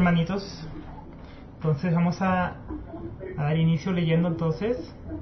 hermanitos. Entonces vamos a dar inicio leyendo entonces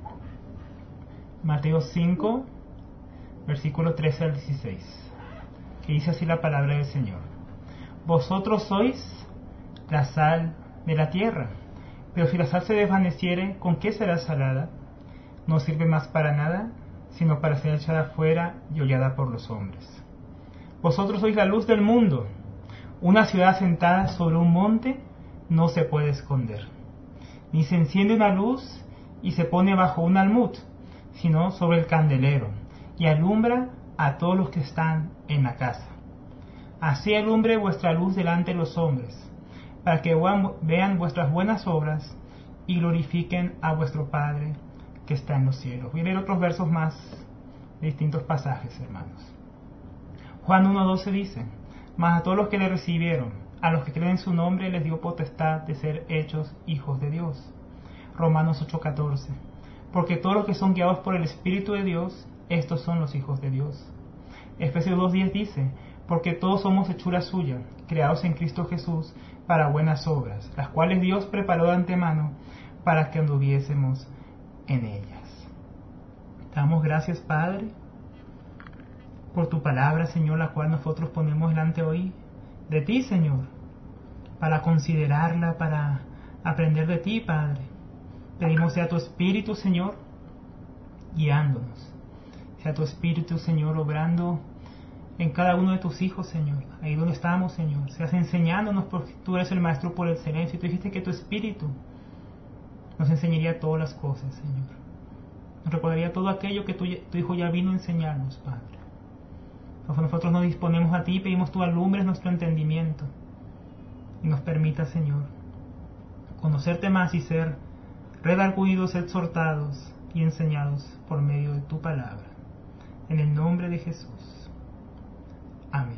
Mateo 5, versículo 13 al 16, que dice así la palabra del Señor. Vosotros sois la sal de la tierra, pero si la sal se desvaneciere, ¿con qué será salada? No sirve más para nada, sino para ser echada fuera y hollada por los hombres. Vosotros sois la luz del mundo. Una ciudad asentada sobre un monte no se puede esconder, ni se enciende una luz y se pone bajo un almud, sino sobre el candelero, y alumbra a todos los que están en la casa. Así alumbre vuestra luz delante de los hombres, para que vean vuestras buenas obras y glorifiquen a vuestro Padre que está en los cielos. Voy a leer otros versos más de distintos pasajes, hermanos. Juan 1:12 dice: mas a todos los que le recibieron, a los que creen en su nombre, les dio potestad de ser hechos hijos de Dios. Romanos 8:14: porque todos los que son guiados por el Espíritu de Dios, estos son los hijos de Dios. Efesios 2:10 dice: porque todos somos hechura suya, creados en Cristo Jesús para buenas obras, las cuales Dios preparó de antemano para que anduviésemos en ellas. Damos gracias, Padre, por tu palabra, Señor, la cual nosotros ponemos delante hoy de ti, Señor, para considerarla, para aprender de ti, Padre. Pedimos sea tu Espíritu, Señor, guiándonos, sea tu Espíritu, Señor, obrando en cada uno de tus hijos, Señor, ahí donde estamos, Señor, seas enseñándonos, porque tú eres el Maestro por excelencia, y tú dijiste que tu Espíritu nos enseñaría todas las cosas, Señor, nos recordaría todo aquello que tu Hijo ya vino a enseñarnos, Padre. Nosotros nos disponemos a ti y pedimos tú alumbres nuestro entendimiento y nos permita, Señor, conocerte más y ser redargüidos, exhortados y enseñados por medio de tu palabra. En el nombre de Jesús. Amén.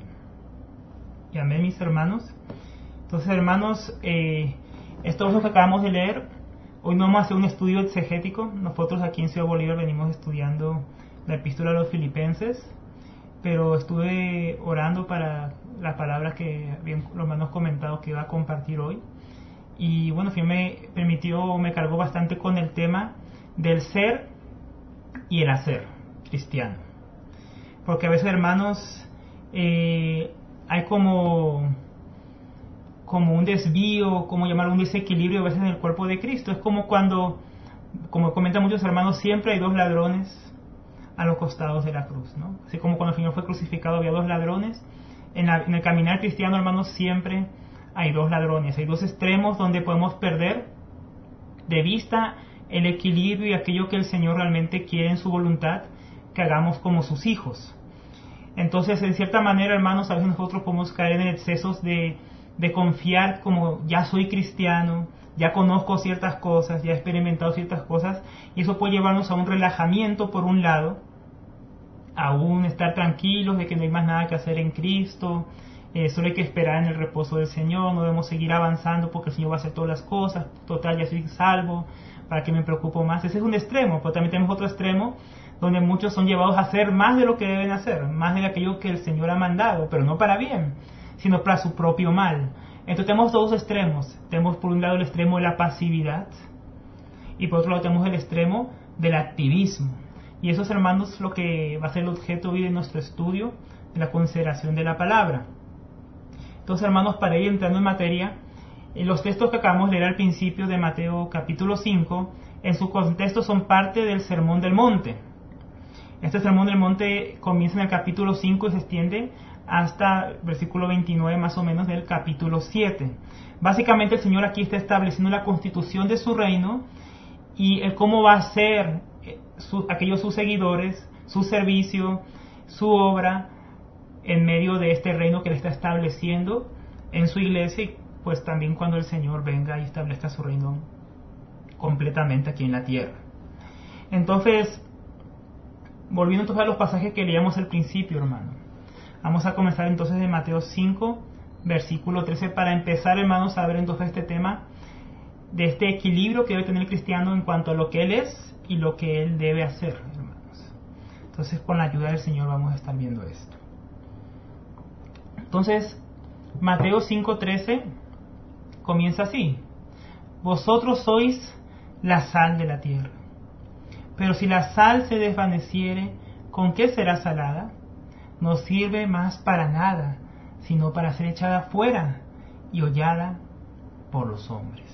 Y amén, mis hermanos. Entonces, hermanos, esto es lo que acabamos de leer. Hoy no vamos a hacer un estudio exegético. Nosotros aquí en Ciudad Bolívar venimos estudiando la epístola a los Filipenses, pero estuve orando para la palabra que los hermanos comentado que iba a compartir hoy. Y bueno, me cargó bastante con el tema del ser y el hacer cristiano. Porque a veces, hermanos, hay como un desvío, como llamarlo, un desequilibrio a veces en el cuerpo de Cristo. Es como cuando, como comentan muchos hermanos, siempre hay dos ladrones a los costados de la cruz, ¿no? Así como cuando el Señor fue crucificado había dos ladrones, en el caminar cristiano, hermanos, siempre hay dos ladrones, hay dos extremos donde podemos perder de vista el equilibrio y aquello que el Señor realmente quiere en su voluntad que hagamos como sus hijos. Entonces, en cierta manera, hermanos, a veces nosotros podemos caer en excesos de confiar como ya soy cristiano, ya conozco ciertas cosas, ya he experimentado ciertas cosas, y eso puede llevarnos a un relajamiento por un lado, a un estar tranquilos de que no hay más nada que hacer en Cristo, solo hay que esperar en el reposo del Señor, no debemos seguir avanzando porque el Señor va a hacer todas las cosas, total, ya soy salvo, ¿para qué me preocupo más? Ese es un extremo, pero también tenemos otro extremo donde muchos son llevados a hacer más de lo que deben hacer, más de aquello que el Señor ha mandado, pero no para bien, sino para su propio mal. Entonces tenemos dos extremos. Tenemos por un lado el extremo de la pasividad y por otro lado tenemos el extremo del activismo. Y eso, hermanos, es lo que va a ser el objeto hoy de nuestro estudio, de la consideración de la palabra. Entonces, hermanos, para ir entrando en materia, los textos que acabamos de leer al principio de Mateo capítulo 5, en su contexto son parte del Sermón del Monte. Este Sermón del Monte comienza en el capítulo 5 y se extiende hasta el versículo 29 más o menos del capítulo 7. Básicamente el Señor aquí está estableciendo la constitución de su reino y el cómo va a ser aquellos sus seguidores, su servicio, su obra en medio de este reino que Él está estableciendo en su iglesia, y pues también cuando el Señor venga y establezca su reino completamente aquí en la tierra. Entonces, volviendo entonces a los pasajes que leíamos al principio, hermano, vamos a comenzar entonces de Mateo 5, versículo 13, para empezar, hermanos, a ver entonces este tema de este equilibrio que debe tener el cristiano en cuanto a lo que él es y lo que él debe hacer, hermanos. Entonces, con la ayuda del Señor vamos a estar viendo esto. Entonces, Mateo 5:13 comienza así: vosotros sois la sal de la tierra. Pero si la sal se desvaneciere, ¿con qué será salada? No sirve más para nada, sino para ser echada fuera y hollada por los hombres.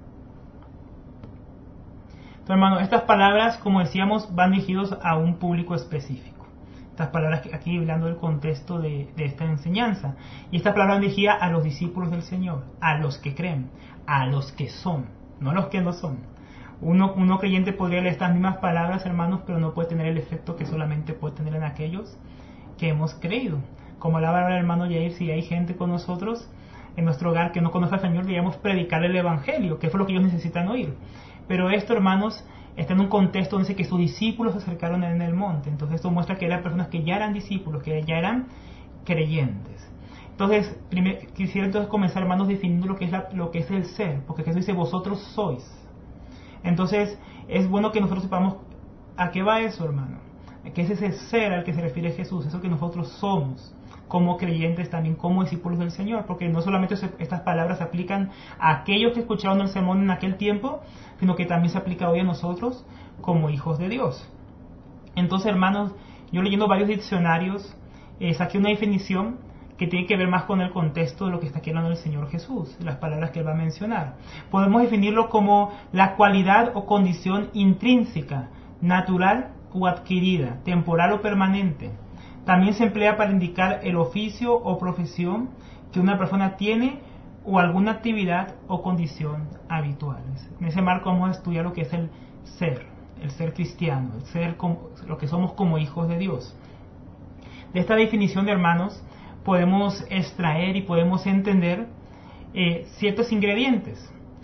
Entonces, hermano, estas palabras, como decíamos, van dirigidos a un público específico. Estas palabras aquí hablando del contexto de esta enseñanza. Y estas palabras van dirigidas a los discípulos del Señor, a los que creen, a los que son, no a los que no son. Uno creyente podría leer estas mismas palabras, hermanos, pero no puede tener el efecto que solamente puede tener en aquellos que hemos creído. Como hablaba el hermano Yair, si hay gente con nosotros en nuestro hogar que no conoce al Señor, debemos predicarle el Evangelio, que fue lo que ellos necesitan oír. Pero esto, hermanos, está en un contexto donde dice que sus discípulos se acercaron en el monte. Entonces esto muestra que eran personas que ya eran discípulos, que ya eran creyentes. Entonces, quisiera entonces comenzar, hermanos, definiendo lo que es el ser, porque Jesús dice, vosotros sois. Entonces, es bueno que nosotros sepamos a qué va eso, hermano. Que ese es el ser al que se refiere Jesús, eso que nosotros somos como creyentes, también como discípulos del Señor, porque no solamente estas palabras se aplican a aquellos que escucharon el sermón en aquel tiempo, sino que también se aplica hoy a nosotros como hijos de Dios. Entonces, hermanos, yo leyendo varios diccionarios, saqué una definición que tiene que ver más con el contexto de lo que está aquí hablando el Señor Jesús, las palabras que Él va a mencionar. Podemos definirlo como la cualidad o condición intrínseca, natural o adquirida, temporal o permanente. También se emplea para indicar el oficio o profesión que una persona tiene o alguna actividad o condición habituales. En ese marco vamos a estudiar lo que es el ser cristiano, el ser como, lo que somos como hijos de Dios. De esta definición de hermanos podemos extraer y podemos entender ciertos ingredientes.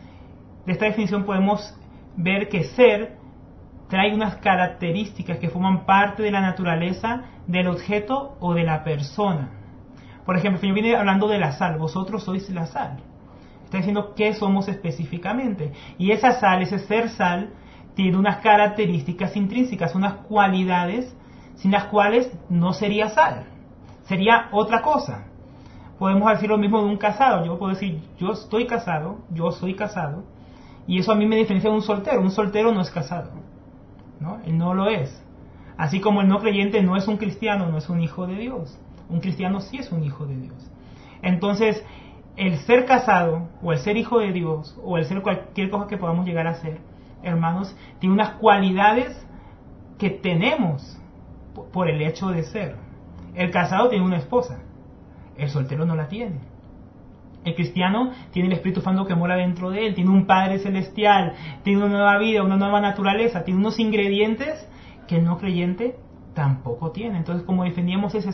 De esta definición podemos ver que ser trae unas características que forman parte de la naturaleza del objeto o de la persona. Por ejemplo, el Señor viene hablando de la sal. Vosotros sois la sal. Está diciendo qué somos específicamente. Y esa sal, ese ser sal, tiene unas características intrínsecas, unas cualidades sin las cuales no sería sal. Sería otra cosa. Podemos decir lo mismo de un casado. Yo puedo decir, yo estoy casado, yo soy casado, y eso a mí me diferencia de un soltero. Un soltero no es casado, ¿no? Él no lo es. Así como el no creyente no es un cristiano, no es un hijo de Dios. Un cristiano sí es un hijo de Dios. Entonces, el ser casado, o el ser hijo de Dios, o el ser cualquier cosa que podamos llegar a ser, hermanos, tiene unas cualidades que tenemos por el hecho de ser. El casado tiene una esposa, el soltero no la tiene. El cristiano tiene el Espíritu Santo que mora dentro de él, tiene un Padre Celestial, tiene una nueva vida, una nueva naturaleza, tiene unos ingredientes que el no creyente tampoco tiene. Entonces, como defendíamos ese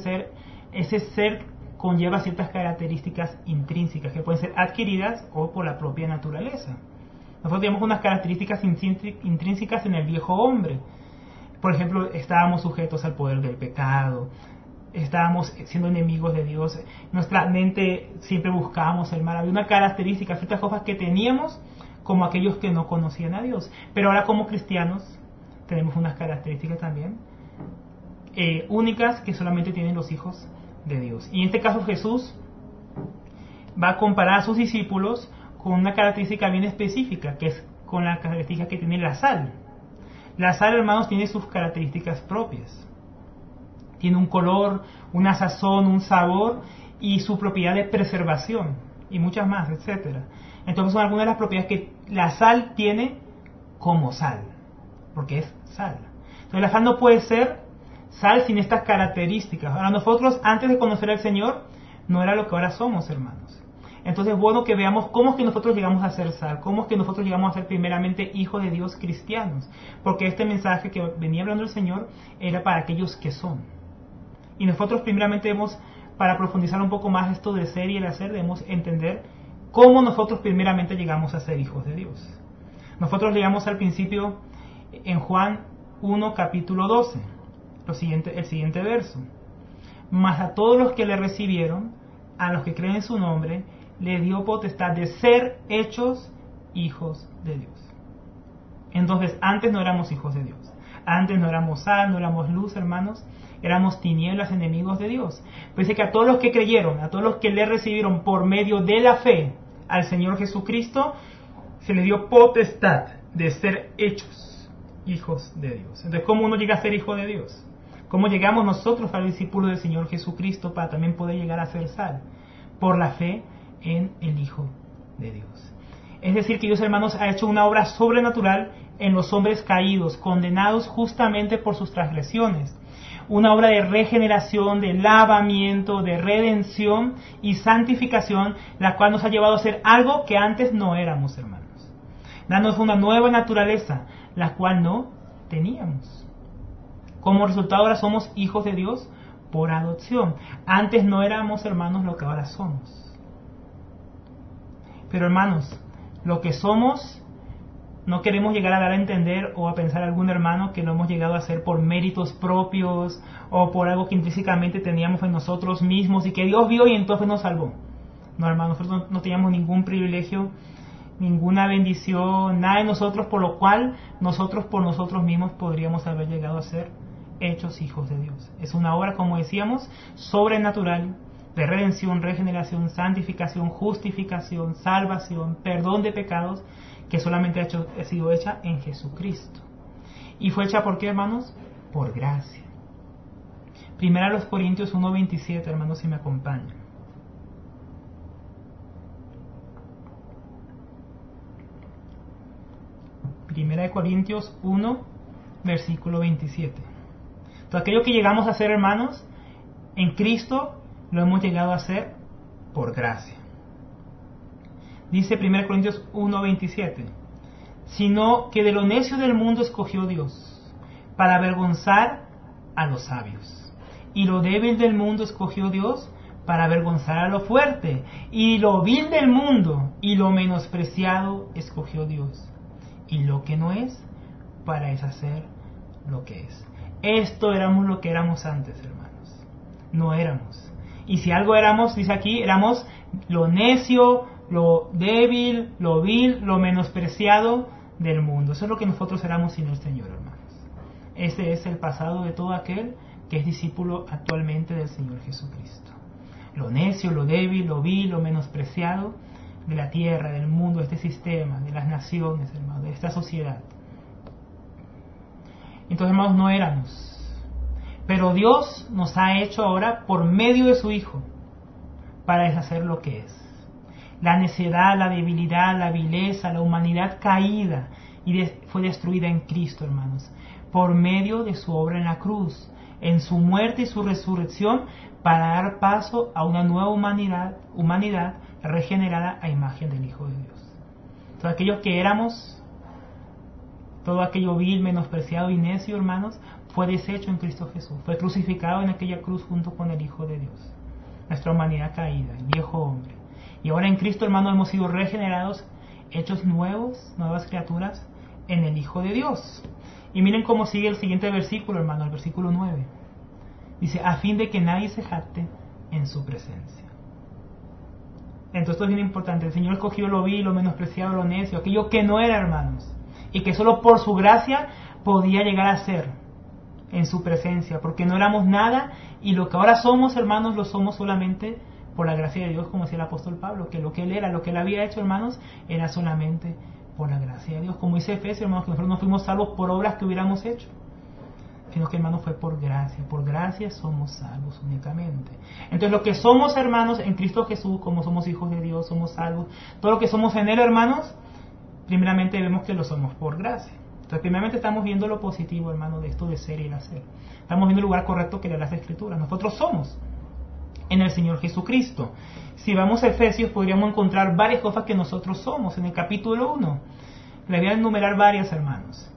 ser conlleva ciertas características intrínsecas que pueden ser adquiridas o por la propia naturaleza. Nosotros tenemos unas características intrínsecas en el viejo hombre. Por ejemplo, estábamos sujetos al poder del pecado, estábamos siendo enemigos de Dios, nuestra mente siempre buscábamos el mal. Había una característica, ciertas cosas que teníamos como aquellos que no conocían a Dios. Pero ahora como cristianos tenemos unas características también únicas que solamente tienen los hijos de Dios. Y en este caso Jesús va a comparar a sus discípulos con una característica bien específica, que es con la característica que tiene la sal. La sal, hermanos, tiene sus características propias. Tiene un color, una sazón, un sabor y su propiedad de preservación y muchas más, etcétera. Entonces son algunas de las propiedades que la sal tiene como sal, porque es sal. Entonces la sal no puede ser sal sin estas características. Ahora nosotros, antes de conocer al Señor, no era lo que ahora somos, hermanos. Entonces es bueno que veamos cómo es que nosotros llegamos a ser sal, cómo es que nosotros llegamos a ser primeramente hijos de Dios cristianos, porque este mensaje que venía hablando el Señor era para aquellos que son. Y nosotros primeramente debemos, para profundizar un poco más esto del ser y el hacer, debemos entender cómo nosotros primeramente llegamos a ser hijos de Dios. Nosotros llegamos al principio en Juan 1, capítulo 12, el siguiente verso. Mas a todos los que le recibieron, a los que creen en su nombre, le dio potestad de ser hechos hijos de Dios. Entonces, antes no éramos hijos de Dios. Antes no éramos sal, no éramos luz, hermanos. Éramos tinieblas, enemigos de Dios. Pues dice que a todos los que creyeron, a todos los que le recibieron por medio de la fe, al Señor Jesucristo, se le dio potestad de ser hechos hijos de Dios. Entonces, ¿cómo uno llega a ser hijo de Dios? ¿Cómo llegamos nosotros al discípulo del Señor Jesucristo para también poder llegar a ser sal? Por la fe en el Hijo de Dios. Es decir, que Dios, hermanos, ha hecho una obra sobrenatural en los hombres caídos, condenados justamente por sus transgresiones. Una obra de regeneración, de lavamiento, de redención y santificación, la cual nos ha llevado a ser algo que antes no éramos, hermanos. Dándonos una nueva naturaleza, la cual no teníamos. Como resultado, ahora somos hijos de Dios por adopción. Antes no éramos, hermanos, lo que ahora somos. Pero, hermanos, lo que somos, no queremos llegar a dar a entender o a pensar a algún hermano que lo hemos llegado a hacer por méritos propios o por algo que intrínsecamente teníamos en nosotros mismos y que Dios vio y entonces nos salvó. No, hermanos, nosotros no teníamos ningún privilegio, ninguna bendición, nada de nosotros por lo cual nosotros por nosotros mismos podríamos haber llegado a ser hechos hijos de Dios. Es una obra, como decíamos, sobrenatural, de redención, regeneración, santificación, justificación, salvación, perdón de pecados, que solamente ha sido hecha en Jesucristo. ¿Y fue hecha por qué, hermanos? Por gracia. Primera a los Corintios 1:27, hermanos, si me acompañan. Primera de Corintios 1, versículo 27. Todo aquello que llegamos a hacer, hermanos, en Cristo, lo hemos llegado a hacer por gracia. Dice 1 Corintios 1:27, sino que de lo necio del mundo escogió Dios, para avergonzar a los sabios. Y lo débil del mundo escogió Dios, para avergonzar a lo fuerte. Y lo vil del mundo y lo menospreciado escogió Dios. Y lo que no es, para deshacer lo que es. Esto éramos lo que éramos antes, hermanos. No éramos. Y si algo éramos, dice aquí, éramos lo necio, lo débil, lo vil, lo menospreciado del mundo. Eso es lo que nosotros éramos sin el Señor, hermanos. Ese es el pasado de todo aquel que es discípulo actualmente del Señor Jesucristo. Lo necio, lo débil, lo vil, lo menospreciado de la tierra, del mundo, de este sistema, de las naciones, hermanos, de esta sociedad. Entonces, hermanos, no éramos. Pero Dios nos ha hecho ahora por medio de su Hijo para deshacer lo que es. La necedad, la debilidad, la vileza, la humanidad caída fue destruida en Cristo, hermanos, por medio de su obra en la cruz, en su muerte y su resurrección, para dar paso a una nueva humanidad regenerada a imagen del Hijo de Dios. Todos aquellos que éramos, todo aquello vil, menospreciado y necio, hermanos, fue deshecho en Cristo Jesús, fue crucificado en aquella cruz junto con el Hijo de Dios, nuestra humanidad caída, el viejo hombre. Y ahora en Cristo, hermanos, hemos sido regenerados, hechos nuevos, nuevas criaturas en el Hijo de Dios. Y miren cómo sigue el siguiente versículo, hermano, el versículo 9. Dice, a fin de que nadie se jacte en su presencia. Entonces esto es bien importante. El Señor escogió lo vil, lo menospreciado, lo necio, aquello que no era, hermanos, y que solo por su gracia podía llegar a ser en su presencia, porque no éramos nada, y lo que ahora somos, hermanos, lo somos solamente por la gracia de Dios, como decía el apóstol Pablo, que lo que él era, lo que él había hecho, hermanos, era solamente por la gracia de Dios. Como dice Efesios, hermanos, que nosotros no fuimos salvos por obras que hubiéramos hecho, sino que, hermanos, fue por gracia somos salvos únicamente. Entonces, lo que somos, hermanos, en Cristo Jesús, como somos hijos de Dios, somos salvos, todo lo que somos en Él, hermanos, primeramente vemos que lo somos por gracia. Entonces, primeramente estamos viendo lo positivo, hermano, de esto de ser y el hacer. Estamos viendo el lugar correcto que le da las Escrituras. Nosotros somos en el Señor Jesucristo. Si vamos a Efesios, podríamos encontrar varias cosas que nosotros somos. En el capítulo 1, le voy a enumerar varias, hermanos.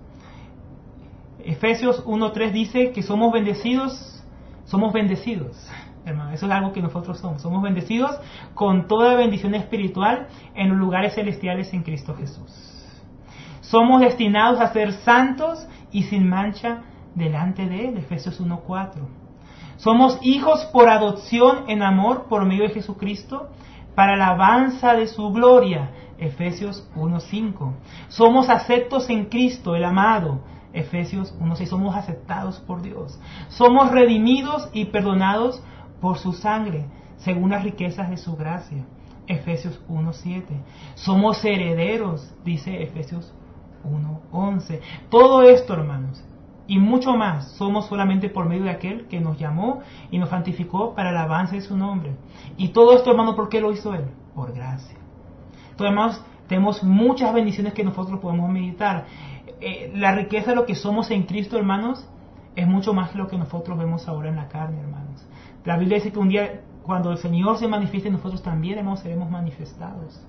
Efesios 1:3 dice que somos bendecidos, hermano. Eso es algo que nosotros somos bendecidos con toda bendición espiritual en los lugares celestiales en Cristo Jesús. Somos destinados a ser santos y sin mancha delante de Él, Efesios 1:4. Somos hijos por adopción en amor por medio de Jesucristo para la alabanza de su gloria, Efesios 1:5. Somos aceptos en Cristo, el amado, Efesios 1:6. Somos aceptados por Dios. Somos redimidos y perdonados por su sangre, según las riquezas de su gracia, Efesios 1:7. Somos herederos, dice Efesios 1:11. Todo esto, hermanos, y mucho más, somos solamente por medio de aquel que nos llamó y nos santificó para el avance de su nombre. Y todo esto, hermanos, ¿por qué lo hizo Él? Por gracia. Entonces, hermanos, tenemos muchas bendiciones que nosotros podemos meditar. La riqueza de lo que somos en Cristo, hermanos, es mucho más que lo que nosotros vemos ahora en la carne, hermanos. La Biblia dice que un día, cuando el Señor se manifieste, nosotros también, hermanos, seremos manifestados.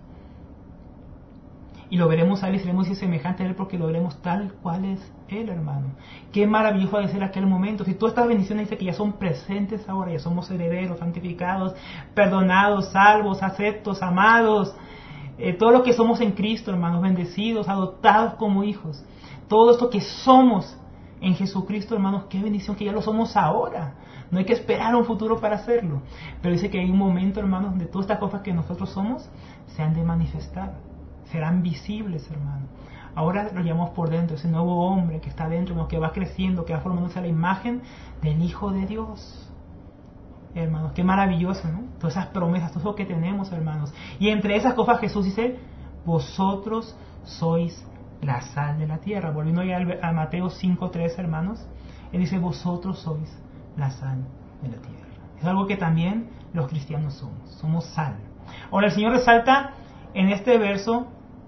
Y lo veremos a Él y seremos semejantes a Él porque lo veremos tal cual es Él, hermano. Qué maravilloso ha de ser aquel momento. Si todas estas bendiciones dice que ya son presentes ahora, ya somos herederos, santificados, perdonados, salvos, aceptos, amados. Todo lo que somos en Cristo, hermanos, bendecidos, adoptados como hijos. Todo esto que somos en Jesucristo, hermanos, qué bendición que ya lo somos ahora. No hay que esperar a un futuro para hacerlo. Pero dice que hay un momento, hermanos, donde todas estas cosas que nosotros somos se han de manifestar. Serán visibles, hermano. Ahora lo llamamos por dentro, ese nuevo hombre que está dentro, que va creciendo, que va formándose a la imagen del Hijo de Dios. Hermanos, qué maravilloso, ¿no? Todas esas promesas, todo eso que tenemos, hermanos. Y entre esas cosas Jesús dice, vosotros sois la sal de la tierra. Volviendo ya a Mateo 5:3, hermanos, Él dice, vosotros sois la sal de la tierra. Es algo que también los cristianos somos sal. Ahora el Señor resalta en este verso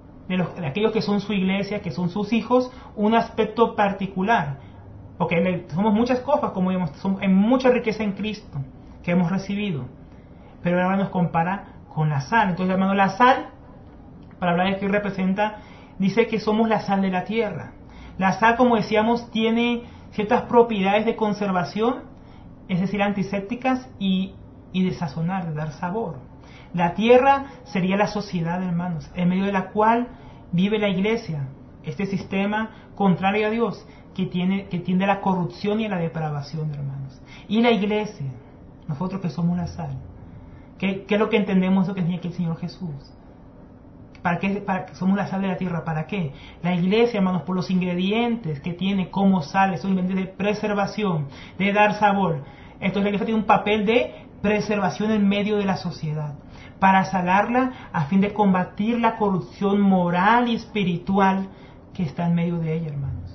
de aquellos que son su iglesia, que son sus hijos, un aspecto particular, porque somos muchas cosas, como vemos, hay mucha riqueza en Cristo que hemos recibido, pero ahora nos compara con la sal. Entonces, hermano, la sal, para hablar de qué representa, dice que somos la sal de la tierra. La sal, como decíamos, tiene ciertas propiedades de conservación, es decir, antisépticas y de sazonar, de dar sabor. La tierra sería la sociedad, hermanos, en medio de la cual vive la iglesia, este sistema contrario a Dios, que tiende a la corrupción y a la depravación, hermanos. Y la iglesia, nosotros que somos la sal, ¿qué es lo que entendemos, lo que tenía aquí el Señor Jesús? ¿Para qué somos la sal de la tierra? ¿Para qué? La iglesia, hermanos, por los ingredientes que tiene como sal, esos ingredientes de preservación, de dar sabor. Entonces la iglesia tiene un papel de preservación en medio de la sociedad, para salarla a fin de combatir la corrupción moral y espiritual que está en medio de ella, hermanos.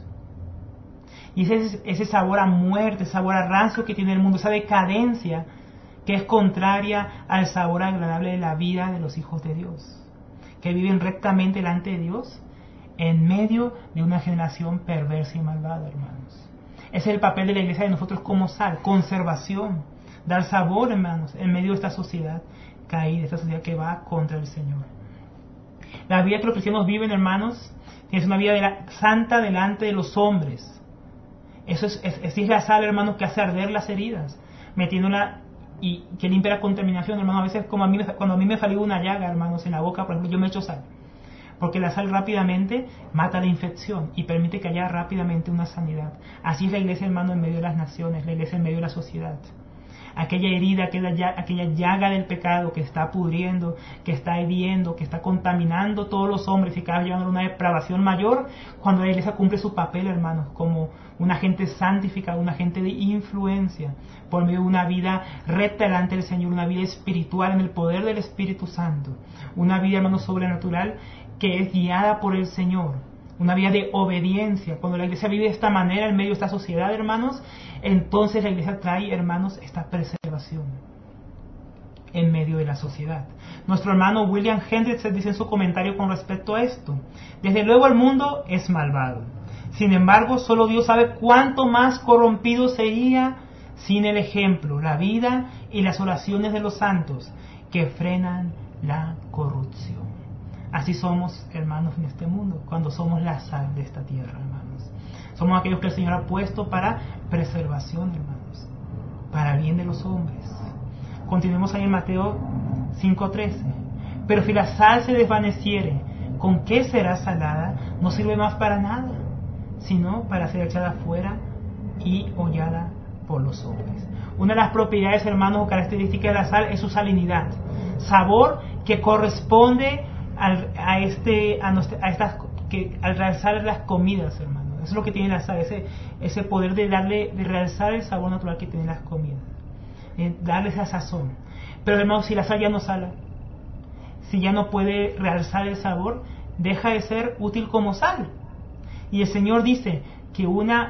Y ese sabor a muerte, sabor a rancio que tiene el mundo, esa decadencia que es contraria al sabor agradable de la vida de los hijos de Dios, que viven rectamente delante de Dios en medio de una generación perversa y malvada, hermanos. Ese es el papel de la iglesia de nosotros como sal, conservación, dar sabor, hermanos, en medio de esta sociedad caída, esta sociedad que va contra el Señor. La vida que los cristianos viven, hermanos, es una vida santa delante de los hombres. Eso es la sal, hermanos, que hace arder las heridas, metiéndola y que limpia la contaminación, hermanos. A veces, cuando a mí me salió una llaga, hermanos, en la boca, por ejemplo, yo me echo sal, porque la sal rápidamente mata la infección y permite que haya rápidamente una sanidad. Así es la iglesia, hermano, en medio de las naciones, la iglesia en medio de la sociedad. Aquella herida, aquella llaga del pecado que está pudriendo, que está hiriendo, que está contaminando todos los hombres y cada vez llevando a una depravación mayor, cuando la iglesia cumple su papel, hermanos, como un agente santificado, un agente de influencia, por medio de una vida recta delante del Señor, una vida espiritual en el poder del Espíritu Santo, una vida, hermanos, sobrenatural que es guiada por el Señor, una vida de obediencia. Cuando la iglesia vive de esta manera en medio de esta sociedad, hermanos, entonces la iglesia trae, hermanos, esta preservación en medio de la sociedad. Nuestro hermano William Hendricks dice en su comentario con respecto a esto: desde luego el mundo es malvado, sin embargo solo Dios sabe cuánto más corrompido sería sin el ejemplo, la vida y las oraciones de los santos que frenan la corrupción. Así somos, hermanos, en este mundo, cuando somos la sal de esta tierra, hermanos. Somos aquellos que el Señor ha puesto para preservación, hermanos, para bien de los hombres. Continuemos ahí en Mateo 5:13. Pero si la sal se desvaneciere, ¿con qué será salada? No sirve más para nada, sino para ser echada fuera y hollada por los hombres. Una de las propiedades, hermanos, o características de la sal es su salinidad, sabor que corresponde al realzar las comidas, hermano. Eso es lo que tiene la sal, ese poder de realzar el sabor natural que tienen las comidas, darle esa sazón. Pero, hermano, si la sal ya no sala, si ya no puede realzar el sabor, deja de ser útil como sal. Y el Señor dice que una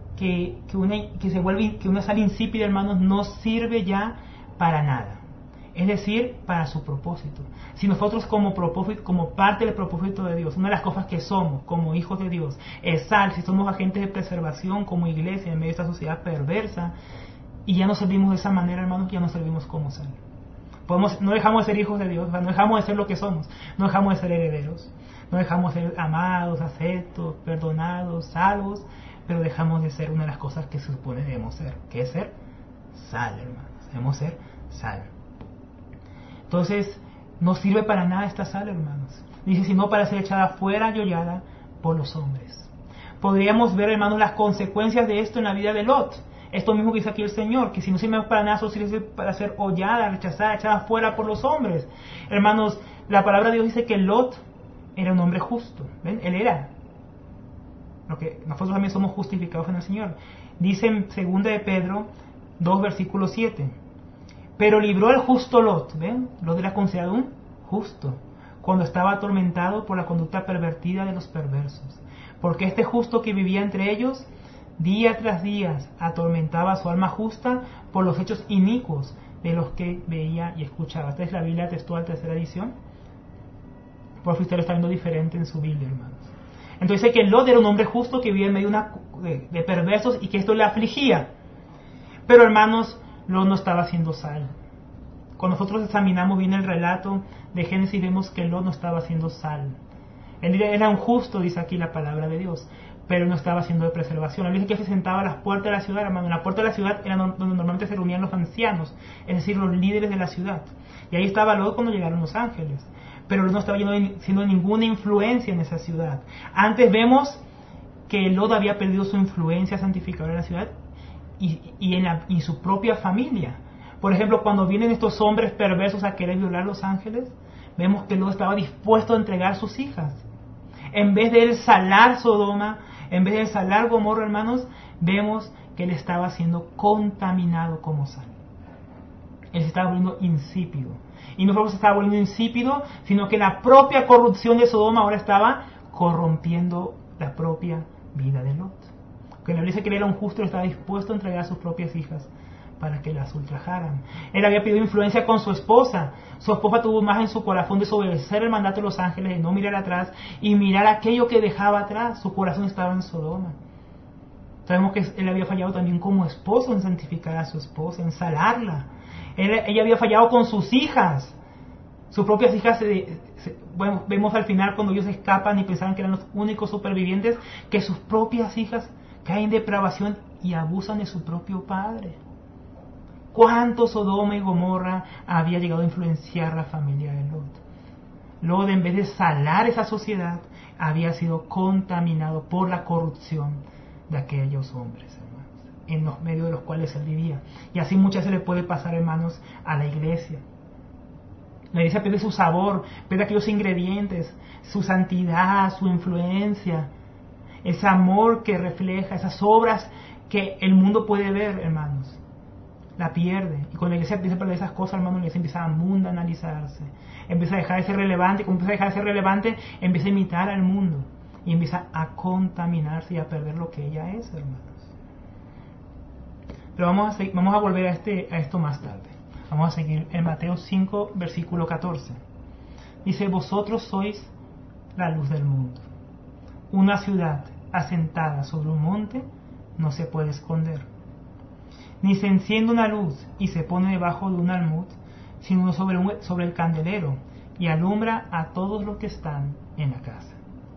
sal insípida, hermanos, no sirve ya para nada. Es decir, para su propósito. Si nosotros como parte del propósito de Dios, una de las cosas que somos como hijos de Dios es sal, si somos agentes de preservación como iglesia en medio de esta sociedad perversa, y ya no servimos de esa manera, hermanos, ya no servimos como sal. No dejamos de ser hijos de Dios, no dejamos de ser lo que somos, no dejamos de ser herederos, no dejamos de ser amados, aceptos, perdonados, salvos, pero dejamos de ser una de las cosas que se supone debemos ser, que es ser sal, hermanos. Debemos ser sal. Entonces, no sirve para nada esta sal, hermanos. Dice, sino para ser echada fuera y hollada por los hombres. Podríamos ver, hermanos, las consecuencias de esto en la vida de Lot. Esto mismo que dice aquí el Señor, que si no sirve para nada, solo sirve para ser hollada, rechazada, echada fuera por los hombres. Hermanos, la palabra de Dios dice que Lot era un hombre justo. ¿Ven? Él era. Lo que nosotros también somos justificados en el Señor. Dice en 2 de Pedro 2, versículo 7. Pero libró el justo Lot, ¿ven? Lot era considerado un justo, cuando estaba atormentado por la conducta pervertida de los perversos. Porque este justo que vivía entre ellos, día tras día, atormentaba su alma justa por los hechos inicuos de los que veía y escuchaba. Esta es la Biblia textual, tercera edición. Por si usted lo está viendo diferente en su Biblia, hermanos. Entonces dice que Lot era un hombre justo que vivía en medio de perversos y que esto le afligía. Pero, hermanos, Lot no estaba haciendo sal. Cuando nosotros examinamos bien el relato de Génesis, vemos que Lot no estaba haciendo sal. Él era un justo, dice aquí la palabra de Dios, pero no estaba haciendo de preservación. Él dice que se sentaba a las puertas de la ciudad, hermano. En la puerta de la ciudad era donde normalmente se reunían los ancianos, es decir, los líderes de la ciudad. Y ahí estaba Lot cuando llegaron los ángeles. Pero Lot no estaba haciendo ninguna influencia en esa ciudad. Antes vemos que Lot había perdido su influencia santificadora en la ciudad y en su propia familia. Por ejemplo, cuando vienen estos hombres perversos a querer violar a los ángeles, vemos que Lot estaba dispuesto a entregar sus hijas. En vez de él salar Sodoma, en vez de él salar Gomorra, hermanos, vemos que él estaba siendo contaminado como sal. Él se estaba volviendo insípido. Y no solo se estaba volviendo insípido, sino que la propia corrupción de Sodoma ahora estaba corrompiendo la propia vida de Lot. Que la Biblia dice que él era un justo y estaba dispuesto a entregar a sus propias hijas para que las ultrajaran. Él había pedido influencia con su esposa. Su esposa tuvo más en su corazón desobedecer el mandato de los ángeles, de no mirar atrás y mirar aquello que dejaba atrás. Su corazón estaba en Sodoma. Sabemos que él había fallado también como esposo en santificar a su esposa, en salarla. Ella había fallado con sus hijas. Sus propias hijas, bueno, vemos al final cuando ellos escapan y pensaban que eran los únicos supervivientes, que sus propias hijas caen en depravación y abusan de su propio padre. ¿Cuánto Sodoma y Gomorra había llegado a influenciar la familia de Lot? Lot, en vez de salar esa sociedad, había sido contaminado por la corrupción de aquellos hombres, hermanos, en los medios de los cuales él vivía. Y así muchas veces le puede pasar, hermanos, a la iglesia. La iglesia pierde su sabor, pierde aquellos ingredientes, su santidad, su influencia, ese amor que refleja, esas obras que el mundo puede ver, hermanos. La pierde. Y cuando la iglesia empieza a perder esas cosas, hermanos, la iglesia empieza a mundanalizarse, empieza a dejar de ser relevante. Como empieza a dejar de ser relevante, empieza a imitar al mundo y empieza a contaminarse y a perder lo que ella es, hermanos. Pero vamos a volver a esto más tarde. Vamos a seguir en Mateo 5, versículo 14. Dice: vosotros sois la luz del mundo. Una ciudad asentada sobre un monte no se puede esconder. Ni se enciende una luz y se pone debajo de un almud, sino sobre el candelero, y alumbra a todos los que están en la casa.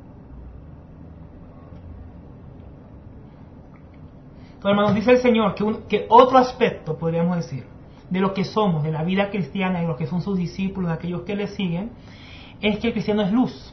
Entonces, hermanos, dice el Señor que otro aspecto, podríamos decir, de lo que somos, de la vida cristiana, de los que son sus discípulos, de aquellos que le siguen, es que el cristiano es luz.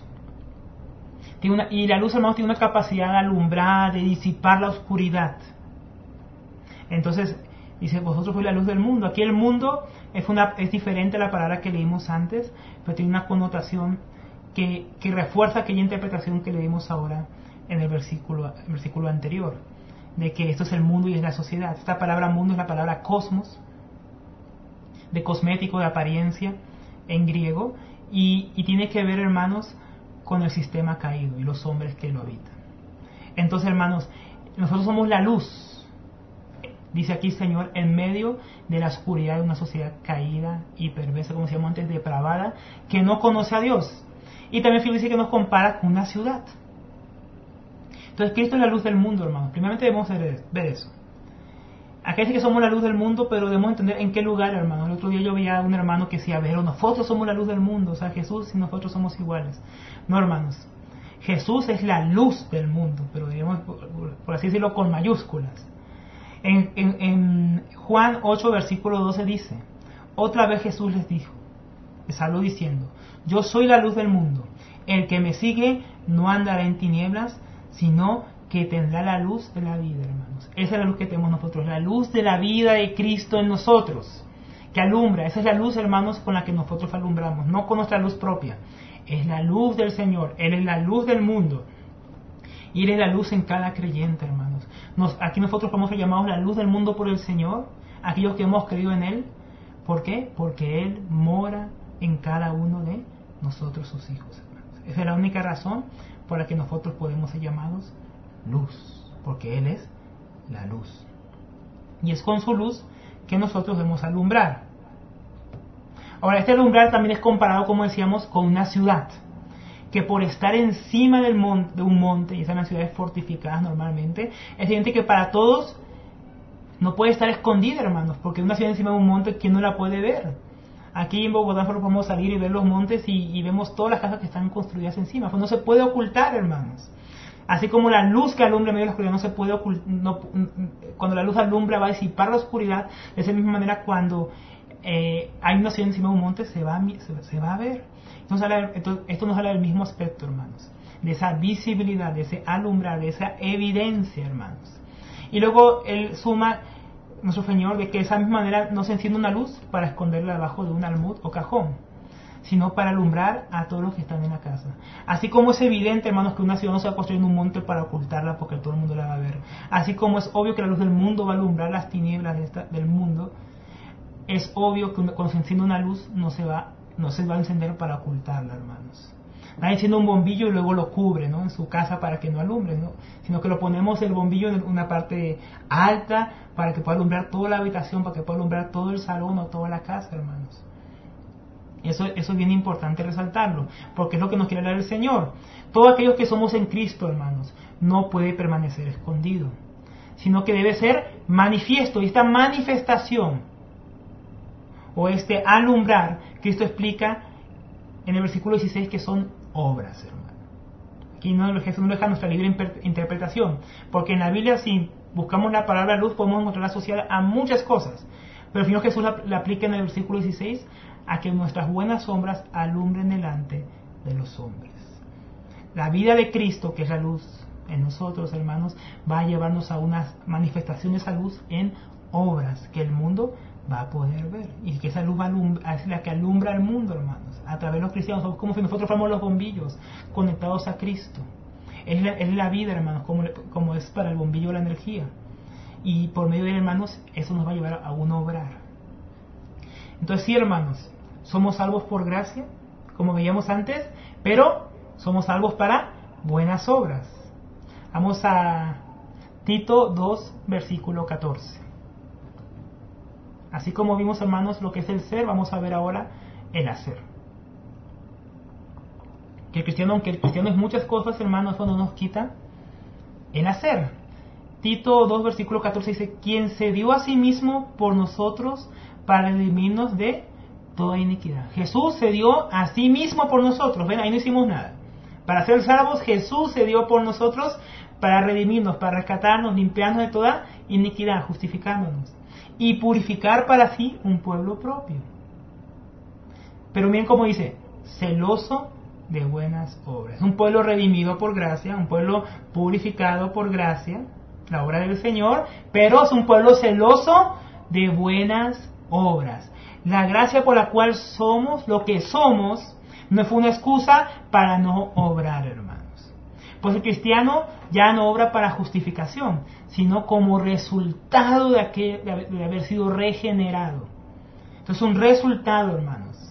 Y la luz, hermanos, tiene una capacidad de alumbrar, de disipar la oscuridad. Entonces, dice: vosotros sois la luz del mundo. Aquí el mundo es diferente a la palabra que leímos antes, pero tiene una connotación que refuerza aquella interpretación que leímos ahora en el versículo anterior, de que esto es el mundo y es la sociedad. Esta palabra mundo es la palabra cosmos, de cosmético, de apariencia, en griego, y tiene que ver, hermanos, con el sistema caído y los hombres que lo habitan. Entonces, hermanos, nosotros somos la luz, dice aquí el Señor, en medio de la oscuridad de una sociedad caída y perversa, como decíamos antes, depravada, que no conoce a Dios. Y también dice que nos compara con una ciudad. Entonces, Cristo es la luz del mundo, hermanos. Primeramente debemos ver eso. Acá dice que somos la luz del mundo, pero debemos entender en qué lugar, hermano. El otro día yo veía a un hermano que decía, pero nosotros somos la luz del mundo, o sea, Jesús y nosotros somos iguales. No, hermanos. Jesús es la luz del mundo, pero digamos, por así decirlo, con mayúsculas. En Juan 8, versículo 12 dice, otra vez Jesús les habló diciendo, yo soy la luz del mundo, el que me sigue no andará en tinieblas, sino que tendrá la luz de la vida, hermanos. Esa es la luz que tenemos nosotros, la luz de la vida de Cristo en nosotros, que alumbra. Esa es la luz, hermanos, con la que nosotros alumbramos, no con nuestra luz propia. Es la luz del Señor, Él es la luz del mundo. Y Él es la luz en cada creyente, hermanos. Aquí nosotros somos llamados la luz del mundo por el Señor, aquellos que hemos creído en Él. ¿Por qué? Porque Él mora en cada uno de nosotros, sus hijos, hermanos. Esa es la única razón por la que nosotros podemos ser llamados luz, porque Él es la luz. Y es con su luz que nosotros debemos alumbrar. Ahora, este alumbrar también es comparado, como decíamos, con una ciudad, que por estar encima de un monte, y están las ciudades fortificadas normalmente, es evidente que para todos no puede estar escondida, hermanos, porque una ciudad encima de un monte, ¿quién no la puede ver? Aquí en Bogotá nosotros podemos salir y ver los montes y vemos todas las casas que están construidas encima, pues no se puede ocultar, hermanos. Así como la luz que alumbra en medio de la oscuridad no se puede ocultar, cuando la luz alumbra va a disipar la oscuridad, de esa misma manera cuando hay una ciudad encima de un monte se va a ver. Entonces, esto nos habla del mismo aspecto, hermanos, de esa visibilidad, de ese alumbrar, de esa evidencia, hermanos. Y luego él suma, nuestro Señor, de que de esa misma manera no se enciende una luz para esconderla debajo de un almud o cajón, sino para alumbrar a todos los que están en la casa. Así como es evidente, hermanos, que una ciudad no se va a construir en un monte para ocultarla porque todo el mundo la va a ver. Así como es obvio que la luz del mundo va a alumbrar las tinieblas del mundo, es obvio que cuando se enciende una luz no se va a encender para ocultarla, hermanos. Nadie enciende un bombillo y luego lo cubre, ¿no?, en su casa para que no alumbre, ¿no?, sino que lo ponemos el bombillo en una parte alta para que pueda alumbrar toda la habitación, para que pueda alumbrar todo el salón o toda la casa, hermanos. Eso es bien importante resaltarlo, porque es lo que nos quiere hablar el Señor. Todos aquellos que somos en Cristo, hermanos, no puede permanecer escondido, sino que debe ser manifiesto. Y esta manifestación o este alumbrar, Cristo explica en el versículo 16 que son obras, hermano. Aquí Jesús no deja nuestra libre interpretación, porque en la Biblia, si buscamos la palabra luz, podemos encontrarla asociada a muchas cosas, pero al final Jesús la aplica en el versículo 16 a que nuestras buenas obras alumbren delante de los hombres. La vida de Cristo, que es la luz en nosotros, hermanos, va a llevarnos a una manifestación de esa luz en obras que el mundo va a poder ver, y que esa luz es la que alumbra al mundo, hermanos, a través de los cristianos. Somos como si nosotros fuéramos los bombillos conectados a Cristo. Es la vida, hermanos, como es para el bombillo la energía, y por medio de él, hermanos, eso nos va a llevar a un obrar. Entonces sí, hermanos, somos salvos por gracia, como veíamos antes, pero somos salvos para buenas obras. Vamos a Tito 2, versículo 14. Así como vimos, hermanos, lo que es el ser, vamos a ver ahora el hacer. Que el cristiano, aunque el cristiano es muchas cosas, hermanos, eso no nos quita el hacer. Tito 2, versículo 14 dice, quien se dio a sí mismo por nosotros para redimirnos de toda iniquidad. Jesús se dio a sí mismo por nosotros. Ven, ahí no hicimos nada. Para ser salvos, Jesús se dio por nosotros para redimirnos, para rescatarnos, limpiarnos de toda iniquidad, justificándonos y purificar para sí un pueblo propio. Pero miren cómo dice, celoso de buenas obras. Un pueblo redimido por gracia, un pueblo purificado por gracia, la obra del Señor, pero es un pueblo celoso de buenas obras. La gracia por la cual somos lo que somos no fue una excusa para no obrar, hermanos. Pues el cristiano ya no obra para justificación, sino como resultado de haber sido regenerado. Entonces un resultado, hermanos.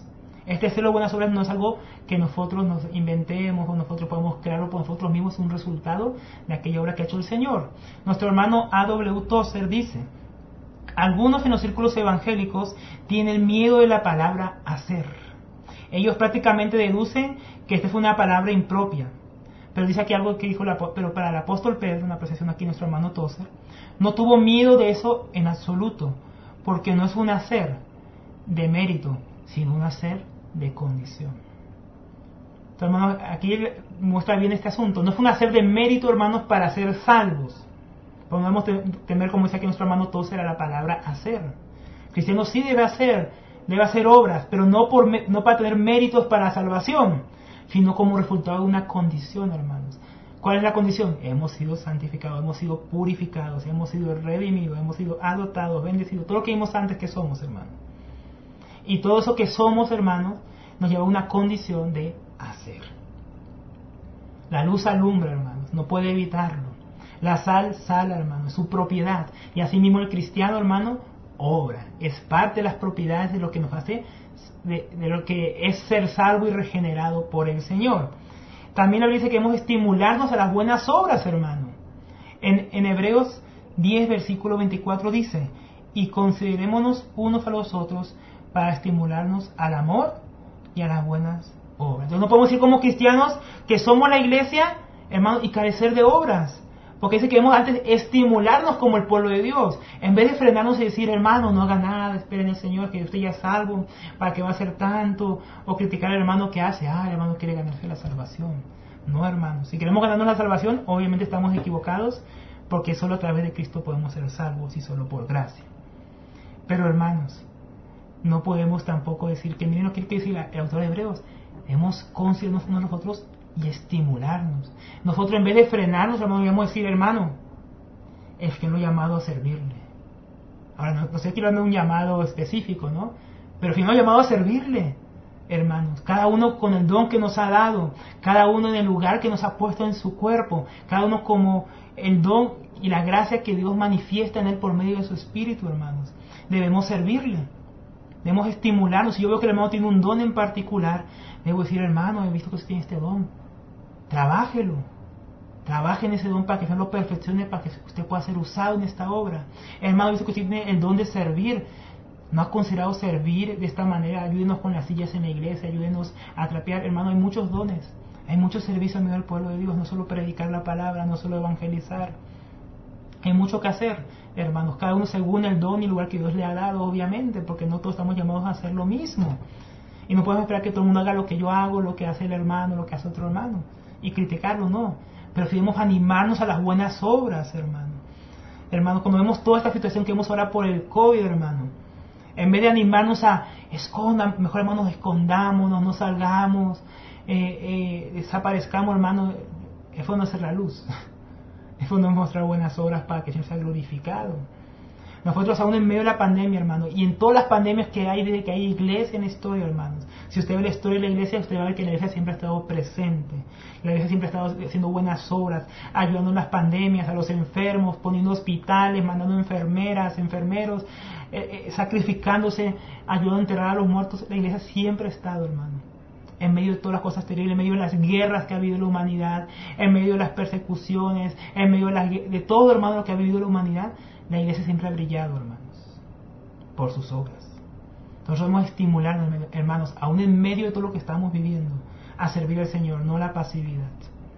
Este celo de buenas obras no es algo que nosotros nos inventemos o nosotros podemos crearlo por nosotros mismos, es un resultado de aquella obra que ha hecho el Señor. Nuestro hermano A.W. Tozer dice: algunos en los círculos evangélicos tienen miedo de la palabra hacer. Ellos prácticamente deducen que esta fue una palabra impropia. Pero dice aquí algo que dijo, pero para el apóstol Pedro, una apreciación aquí nuestro hermano Tozer, no tuvo miedo de eso en absoluto, porque no es un hacer de mérito, sino un hacer de condición. Entonces, hermanos, aquí muestra bien este asunto. No fue un hacer de mérito, hermanos, para ser salvos. Pero no debemos temer, como dice aquí nuestro hermano Tozer, a la palabra hacer. El cristiano sí debe hacer obras, pero no para tener méritos para la salvación, sino como resultado de una condición, hermanos. ¿Cuál es la condición? Hemos sido santificados, hemos sido purificados, hemos sido redimidos, hemos sido adoptados, bendecidos, todo lo que vimos antes que somos, hermanos. Y todo eso que somos, hermanos, nos lleva a una condición de hacer. La luz alumbra, hermanos, no puede evitarlo. La sal sala, hermano, es su propiedad. Y así mismo el cristiano, hermano, obra. Es parte de las propiedades de lo que nos hace, de lo que es ser salvo y regenerado por el Señor. También nos dice que debemos estimularnos a las buenas obras, hermano. En Hebreos 10, versículo 24 dice: y considerémonos unos a los otros para estimularnos al amor y a las buenas obras. Entonces no podemos decir como cristianos que somos la iglesia, hermano, y carecer de obras. Porque dice que debemos antes estimularnos como el pueblo de Dios. En vez de frenarnos y decir, hermano, no haga nada, esperen el Señor, que usted ya es salvo, ¿para qué va a hacer tanto? O criticar al hermano que hace, el hermano quiere ganarse la salvación. No, hermano, si queremos ganarnos la salvación, obviamente estamos equivocados, porque solo a través de Cristo podemos ser salvos y solo por gracia. Pero, hermanos, no podemos tampoco decir que, miren lo que dice el autor de Hebreos, debemos considerarnos unos a los otros y estimularnos. Nosotros, en vez de frenarnos, hermano, debemos decir, hermano, es que lo he llamado a servirle. Ahora, no estoy tirando un llamado específico, ¿no? Pero si no, llamado a servirle, hermanos. Cada uno con el don que nos ha dado, cada uno en el lugar que nos ha puesto en su cuerpo, cada uno como el don y la gracia que Dios manifiesta en él por medio de su Espíritu, hermanos. Debemos servirle. Debemos estimularnos. Si yo veo que el hermano tiene un don en particular, debo decir, hermano, he visto que usted tiene este don. Trabájelo. Trabaje en ese don para que Dios lo perfeccione, para que usted pueda ser usado en esta obra. Hermano, he visto que usted tiene el don de servir. ¿No ha considerado servir de esta manera? Ayúdenos con las sillas en la iglesia, ayúdenos a trapear. Hermano, hay muchos dones. Hay muchos servicios en medio del pueblo de Dios. No solo predicar la palabra, no solo evangelizar. Hay mucho que hacer, hermanos, cada uno según el don y el lugar que Dios le ha dado, obviamente, porque no todos estamos llamados a hacer lo mismo. Y no podemos esperar que todo el mundo haga lo que yo hago, lo que hace el hermano, lo que hace otro hermano, y criticarlo, no. Pero debemos animarnos a las buenas obras, hermano. Hermano, cuando vemos toda esta situación que vemos ahora por el COVID, hermano, en vez de animarnos a escondan, mejor, hermanos, escondámonos, no salgamos, desaparezcamos, hermano, eso no es la luz. Eso no es mostrar buenas obras para que el Señor sea glorificado. Nosotros aún en medio de la pandemia, hermano, y en todas las pandemias que hay desde que hay iglesia en la historia, hermanos. Si usted ve la historia de la iglesia, usted va a ver que la iglesia siempre ha estado presente. La iglesia siempre ha estado haciendo buenas obras, ayudando en las pandemias, a los enfermos, poniendo hospitales, mandando enfermeras, enfermeros, sacrificándose, ayudando a enterrar a los muertos. La iglesia siempre ha estado, hermano. En medio de todas las cosas terribles, en medio de las guerras que ha habido en la humanidad, en medio de las persecuciones, en medio de todo, hermano, lo que ha vivido la humanidad, la iglesia siempre ha brillado, hermanos, por sus obras. Entonces debemos estimularnos, hermanos, aún en medio de todo lo que estamos viviendo, a servir al Señor, no la pasividad.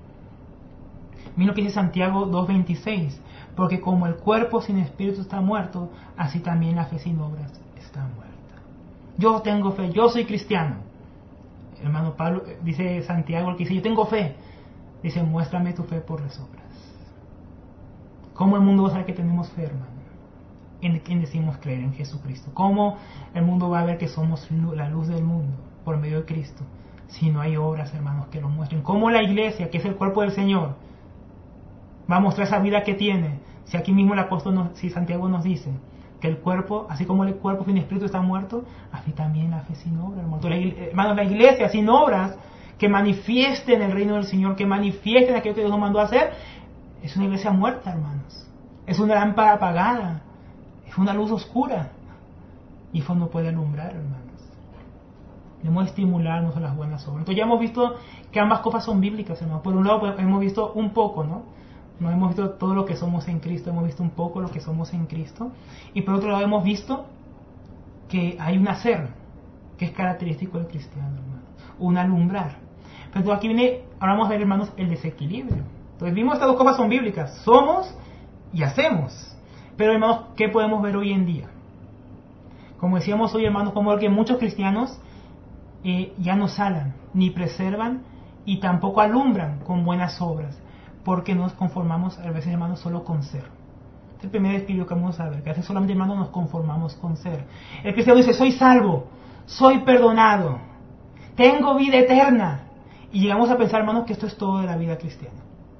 Miren lo que dice Santiago 2:26, porque como el cuerpo sin espíritu está muerto, así también la fe sin obras está muerta. Yo tengo fe, yo soy cristiano. Hermano Pablo, dice Santiago, el que dice, yo tengo fe. Dice, muéstrame tu fe por las obras. ¿Cómo el mundo va a saber que tenemos fe, hermano? En quien decimos creer, en Jesucristo. ¿Cómo el mundo va a ver que somos la luz del mundo por medio de Cristo? Si no hay obras, hermanos, que lo muestren. ¿Cómo la iglesia, que es el cuerpo del Señor, va a mostrar esa vida que tiene? Si aquí mismo el apóstol, si Santiago nos dice que el cuerpo, así como el cuerpo sin espíritu está muerto, así también la fe sin obras, hermanos. La iglesia sin obras, que manifiesten el reino del Señor, que manifiesten aquello que Dios nos mandó a hacer, es una iglesia muerta, hermanos. Es una lámpara apagada, es una luz oscura, y eso no puede alumbrar, hermanos. Debemos estimularnos a las buenas obras. Entonces ya hemos visto que ambas cosas son bíblicas, hermano. Por un lado pues, hemos visto un poco, ¿no? No hemos visto todo lo que somos en Cristo, hemos visto un poco lo que somos en Cristo. Y por otro lado hemos visto que hay un hacer, que es característico del cristiano, hermano. Un alumbrar. Pero aquí viene, ahora vamos a ver, hermanos, el desequilibrio. Entonces vimos estas dos cosas son bíblicas. Somos y hacemos. Pero, hermanos, ¿qué podemos ver hoy en día? Como decíamos hoy, hermanos, como ver que muchos cristianos ya no salan, ni preservan, y tampoco alumbran con buenas obras, porque nos conformamos, a veces, hermanos, solo con ser. Este es el primer estudio que vamos a ver, que a veces solamente, hermanos, nos conformamos con ser. El cristiano dice, soy salvo, soy perdonado, tengo vida eterna. Y llegamos a pensar, hermanos, que esto es todo de la vida cristiana.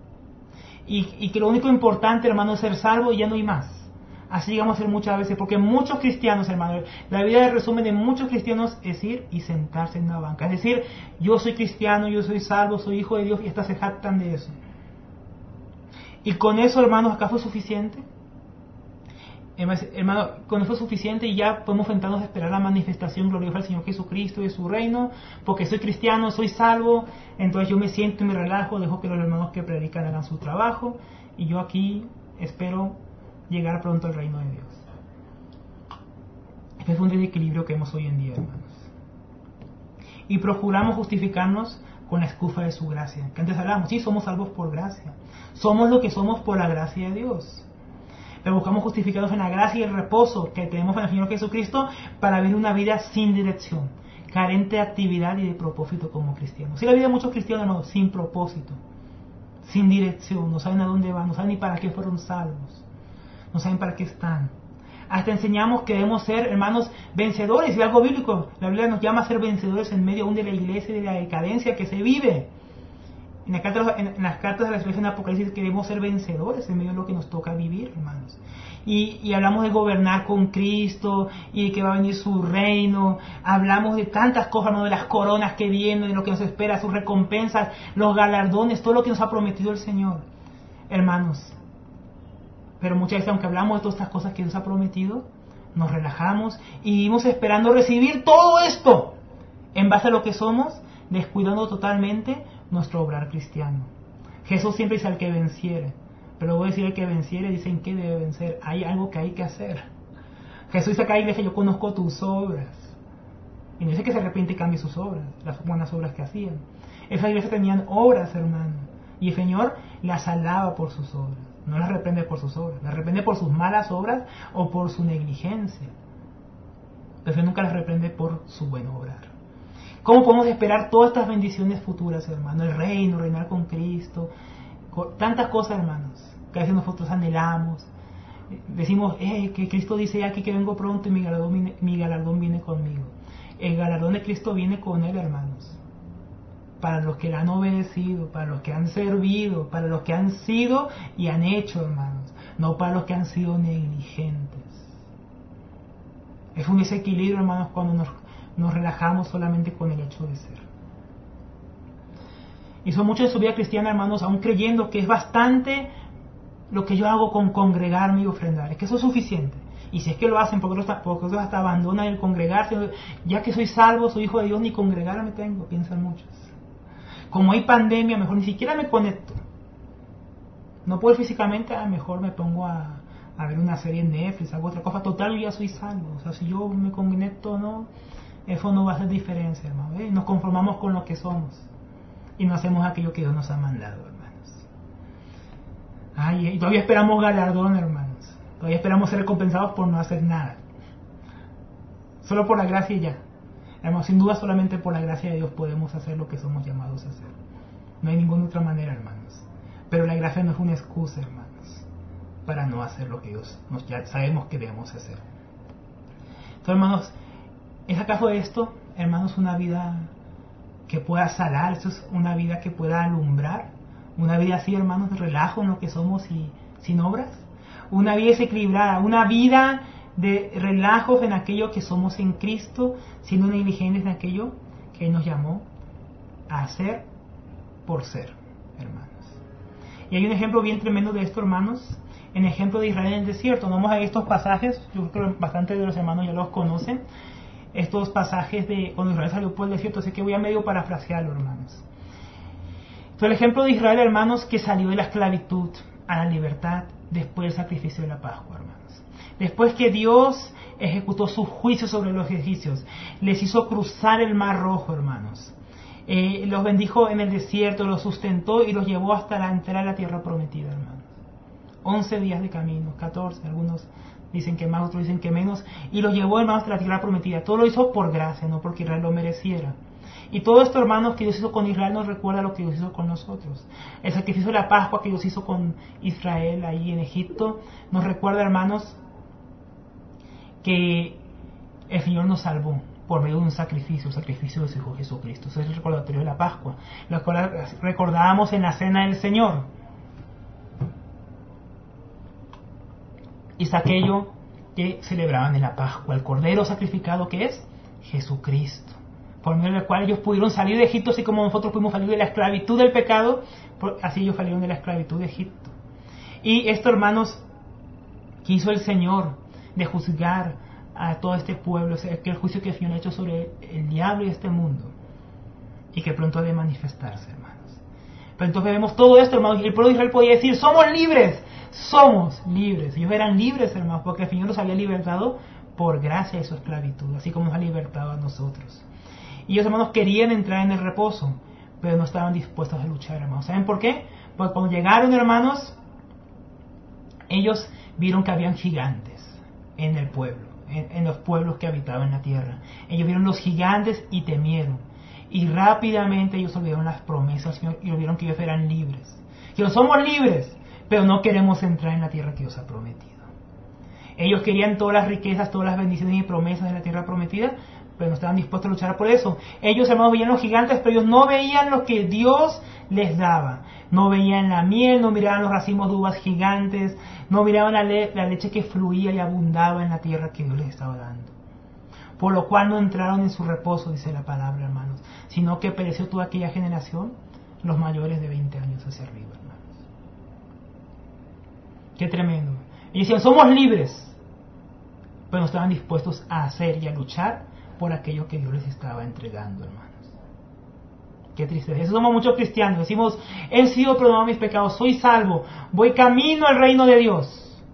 Y que lo único importante, hermanos, es ser salvo y ya no hay más. Así llegamos a ser muchas veces, porque muchos cristianos, hermanos, la vida de resumen de muchos cristianos es ir y sentarse en una banca. Es decir, yo soy cristiano, yo soy salvo, soy hijo de Dios, y hasta se jactan de eso. Y con eso, hermanos, acá fue suficiente. Hermano, con eso es suficiente y ya podemos sentarnos a esperar la manifestación gloriosa del Señor Jesucristo y de su reino, porque soy cristiano, soy salvo, entonces yo me siento y me relajo, dejo que los hermanos que predican hagan su trabajo, y yo aquí espero llegar pronto al reino de Dios. Este es un desequilibrio que vemos hoy en día, hermanos. Y procuramos justificarnos con la excusa de su gracia. Que antes hablábamos, sí, somos salvos por gracia. Somos lo que somos por la gracia de Dios. Pero buscamos justificarnos en la gracia y el reposo que tenemos en el Señor Jesucristo para vivir una vida sin dirección, carente de actividad y de propósito como cristianos. Si la vida de muchos cristianos, hermanos, sin propósito, sin dirección, no saben a dónde van, no saben ni para qué fueron salvos, no saben para qué están. Hasta enseñamos que debemos ser, hermanos, vencedores, y algo bíblico, la Biblia nos llama a ser vencedores en medio aún de la iglesia y de la decadencia que se vive. En las cartas de la iglesia en Apocalipsis queremos ser vencedores en medio de lo que nos toca vivir, hermanos. Y hablamos de gobernar con Cristo y de que va a venir su reino. Hablamos de tantas cosas, hermanos, de las coronas que vienen, de lo que nos espera, sus recompensas, los galardones, todo lo que nos ha prometido el Señor, hermanos. Pero muchas veces, aunque hablamos de todas estas cosas que Dios ha prometido, nos relajamos y vivimos esperando recibir todo esto en base a lo que somos, descuidando totalmente nuestro obrar cristiano. Jesús siempre dice al que venciere, pero voy a decir al que venciere, dicen que debe vencer. Hay algo que hay que hacer. Jesús dice acá, iglesia, yo conozco tus obras. Y no dice que se arrepiente y cambie sus obras, las buenas obras que hacían. Esas iglesias tenían obras, hermano, y el Señor las alaba por sus obras. No las reprende por sus obras, las reprende por sus malas obras o por su negligencia. Pero Él nunca las reprende por su buen obrar. ¿Cómo podemos esperar todas estas bendiciones futuras, hermano? El reino, reinar con Cristo, tantas cosas, hermanos, que a veces nosotros anhelamos. Decimos, que Cristo dice aquí que vengo pronto y mi galardón viene conmigo. El galardón de Cristo viene con Él, hermanos. Para los que le han obedecido, para los que han servido, para los que han sido y han hecho, hermanos. No para los que han sido negligentes. Es un desequilibrio, hermanos, cuando nos relajamos solamente con el hecho de ser. Y son muchos de su vida cristiana, hermanos, aún creyendo que es bastante lo que yo hago con congregarme y ofrendar. Es que eso es suficiente. Y si es que lo hacen, porque otros hasta abandonan el congregarse. Ya que soy salvo, soy hijo de Dios, ni congregarme tengo, piensan muchos. Como hay pandemia, mejor ni siquiera me conecto. No puedo físicamente, mejor me pongo a ver una serie en Netflix, hago otra cosa. Total, yo ya soy salvo. O sea, si yo me conecto o no, eso no va a hacer diferencia, hermano. Nos conformamos con lo que somos y no hacemos aquello que Dios nos ha mandado, hermanos. Y todavía esperamos galardón, hermanos. Todavía esperamos ser recompensados por no hacer nada. Solo por la gracia y ya. Hermanos, sin duda solamente por la gracia de Dios podemos hacer lo que somos llamados a hacer. No hay ninguna otra manera, hermanos. Pero la gracia no es una excusa, hermanos, para no hacer lo que Dios ya sabemos que debemos hacer. Entonces, hermanos, ¿es acaso esto, hermanos, una vida que pueda salar? ¿Esto es una vida que pueda alumbrar? ¿Una vida así, hermanos, de relajo en lo que somos y sin obras? ¿Una vida desequilibrada? ¿Una vida de relajos en aquello que somos en Cristo, siendo negligentes en aquello que Él nos llamó a hacer por ser, hermanos? Y hay un ejemplo bien tremendo de esto, hermanos, en el ejemplo de Israel en el desierto. Vamos a estos pasajes, yo creo que bastante de los hermanos ya los conocen. estos pasajes de cuando Israel salió por el desierto, así que voy a medio parafrasearlo, hermanos. Entonces, el ejemplo de Israel, hermanos, que salió de la esclavitud a la libertad después del sacrificio de la Pascua, hermanos. Después que Dios ejecutó su juicio sobre los egipcios, les hizo cruzar el Mar Rojo, hermanos. Los bendijo en el desierto, los sustentó y los llevó hasta la entrada de la tierra prometida, hermanos. 11 días de camino, 14, algunos dicen que más, otros dicen que menos, y los llevó, hermanos, hasta la tierra prometida. Todo lo hizo por gracia, no porque Israel lo mereciera. Y todo esto, hermanos, que Dios hizo con Israel nos recuerda lo que Dios hizo con nosotros. El sacrificio de la Pascua que Dios hizo con Israel ahí en Egipto nos recuerda, hermanos, que el Señor nos salvó por medio de un sacrificio, el sacrificio de su Hijo Jesucristo. Ese es el recordatorio de la Pascua, lo cual recordábamos en la Cena del Señor. Y es aquello que celebraban en la Pascua, el Cordero sacrificado que es Jesucristo, por medio del cual ellos pudieron salir de Egipto, así como nosotros pudimos salir de la esclavitud del pecado, así ellos salieron de la esclavitud de Egipto. Y esto, hermanos, que hizo el Señor de juzgar a todo este pueblo, aquel juicio que el Señor ha hecho sobre el diablo y este mundo, y que pronto ha de manifestarse, hermanos. Pero entonces vemos todo esto, hermanos, y el pueblo de Israel podía decir: somos libres. Ellos eran libres, hermanos, porque el Señor los había libertado por gracia de su esclavitud, así como nos ha libertado a nosotros. Y ellos, hermanos, querían entrar en el reposo, pero no estaban dispuestos a luchar, hermanos. ¿Saben por qué? Porque cuando llegaron, hermanos, ellos vieron que habían gigantes en el pueblo, en los pueblos que habitaban la tierra. Ellos vieron los gigantes y temieron. Y rápidamente ellos olvidaron las promesas y olvidaron que ellos eran libres. Que somos libres, pero no queremos entrar en la tierra que Dios ha prometido. Ellos querían todas las riquezas, todas las bendiciones y promesas de la tierra prometida, pero no estaban dispuestos a luchar por eso. Ellos, hermanos, veían los gigantes, pero ellos no veían lo que Dios les daba. No veían la miel, no miraban los racimos de uvas gigantes, no miraban la leche que fluía y abundaba en la tierra que Dios les estaba dando. Por lo cual no entraron en su reposo, dice la palabra, hermanos, sino que pereció toda aquella generación, los mayores de 20 años hacia arriba, hermanos. Qué tremendo. Ellos decían: somos libres, pero no estaban dispuestos a hacer y a luchar por aquello que Dios les estaba entregando, hermanos. Qué tristeza. Eso somos muchos cristianos. Decimos: he sido perdonado mis pecados, soy salvo, voy camino al reino de Dios.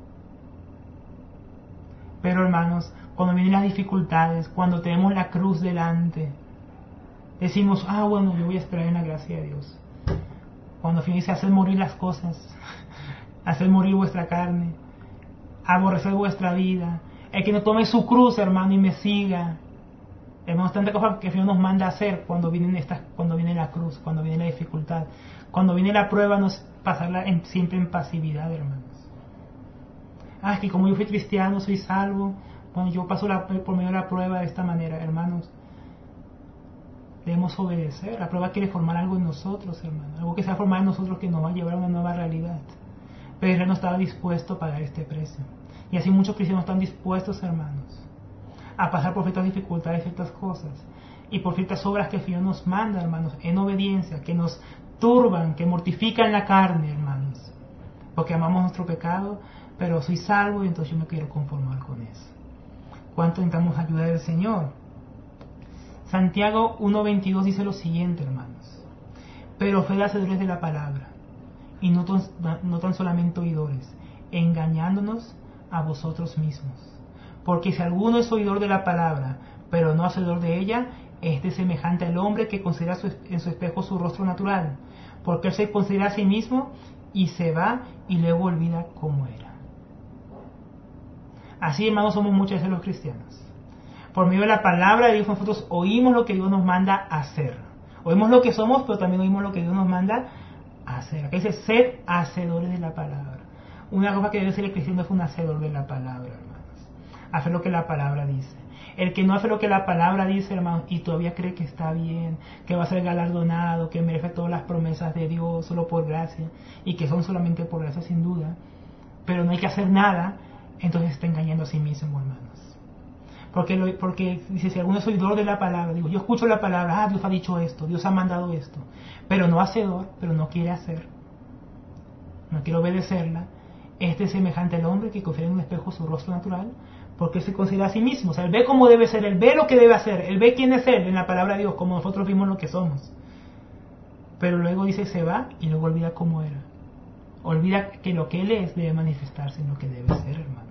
Pero, hermanos, cuando vienen las dificultades, cuando tenemos la cruz delante, decimos: bueno, yo voy a esperar en la gracia de Dios. Cuando finalice, hacer morir las cosas, hacer morir vuestra carne, aborrecer vuestra vida. El que no tome su cruz, hermano, y me siga. Hermanos, tanta cosa que el Señor nos manda a hacer cuando viene la cruz, cuando viene la dificultad, cuando viene la prueba, no es pasarla siempre en pasividad, hermanos. Es que como yo fui cristiano, soy salvo. Cuando yo paso por medio de la prueba de esta manera, hermanos, debemos obedecer. La prueba quiere formar algo en nosotros, hermanos, algo que se va a formar en nosotros, que nos va a llevar a una nueva realidad. Pero Israel no estaba dispuesto a pagar este precio. Y así muchos cristianos están dispuestos, hermanos, a pasar por ciertas dificultades, ciertas cosas, y por ciertas obras que el Señor nos manda, hermanos, en obediencia, que nos turban, que mortifican la carne, hermanos, porque amamos nuestro pecado, pero soy salvo y entonces yo me quiero conformar con eso. ¿Cuánto necesitamos ayuda del Señor? Santiago 1:22 dice lo siguiente, hermanos: pero fue hacedores de la palabra, y no tan solamente oidores, engañándonos a vosotros mismos. Porque si alguno es oidor de la palabra, pero no hacedor de ella, este es semejante al hombre que considera en su espejo su rostro natural, porque él se considera a sí mismo y se va y luego olvida cómo era. Así, hermanos, somos muchas veces los cristianos. Por medio de la palabra de Dios, nosotros oímos lo que Dios nos manda a hacer. Oímos lo que somos, pero también oímos lo que Dios nos manda a hacer. Acá dice: sed hacedores de la palabra. Una cosa que debe ser el cristiano es un hacedor de la palabra, hermanos. Hacer lo que la palabra dice. El que no hace lo que la palabra dice, hermanos, y todavía cree que está bien, que va a ser galardonado, que merece todas las promesas de Dios solo por gracia, y que son solamente por gracia sin duda, pero no hay que hacer nada, entonces está engañando a sí mismo, hermanos. Porque dice: si alguno es oidor de la palabra, digo, yo escucho la palabra, Dios ha dicho esto, Dios ha mandado esto, pero no hacedor, pero no quiere hacer, no quiere obedecerla. Este es semejante al hombre que confiere en un espejo su rostro natural, porque se considera a sí mismo. O sea, él ve cómo debe ser, él ve lo que debe hacer, él ve quién es él en la palabra de Dios, como nosotros vimos lo que somos. Pero luego dice se va y luego olvida cómo era. Olvida que lo que él es debe manifestarse en lo que debe ser, hermanos.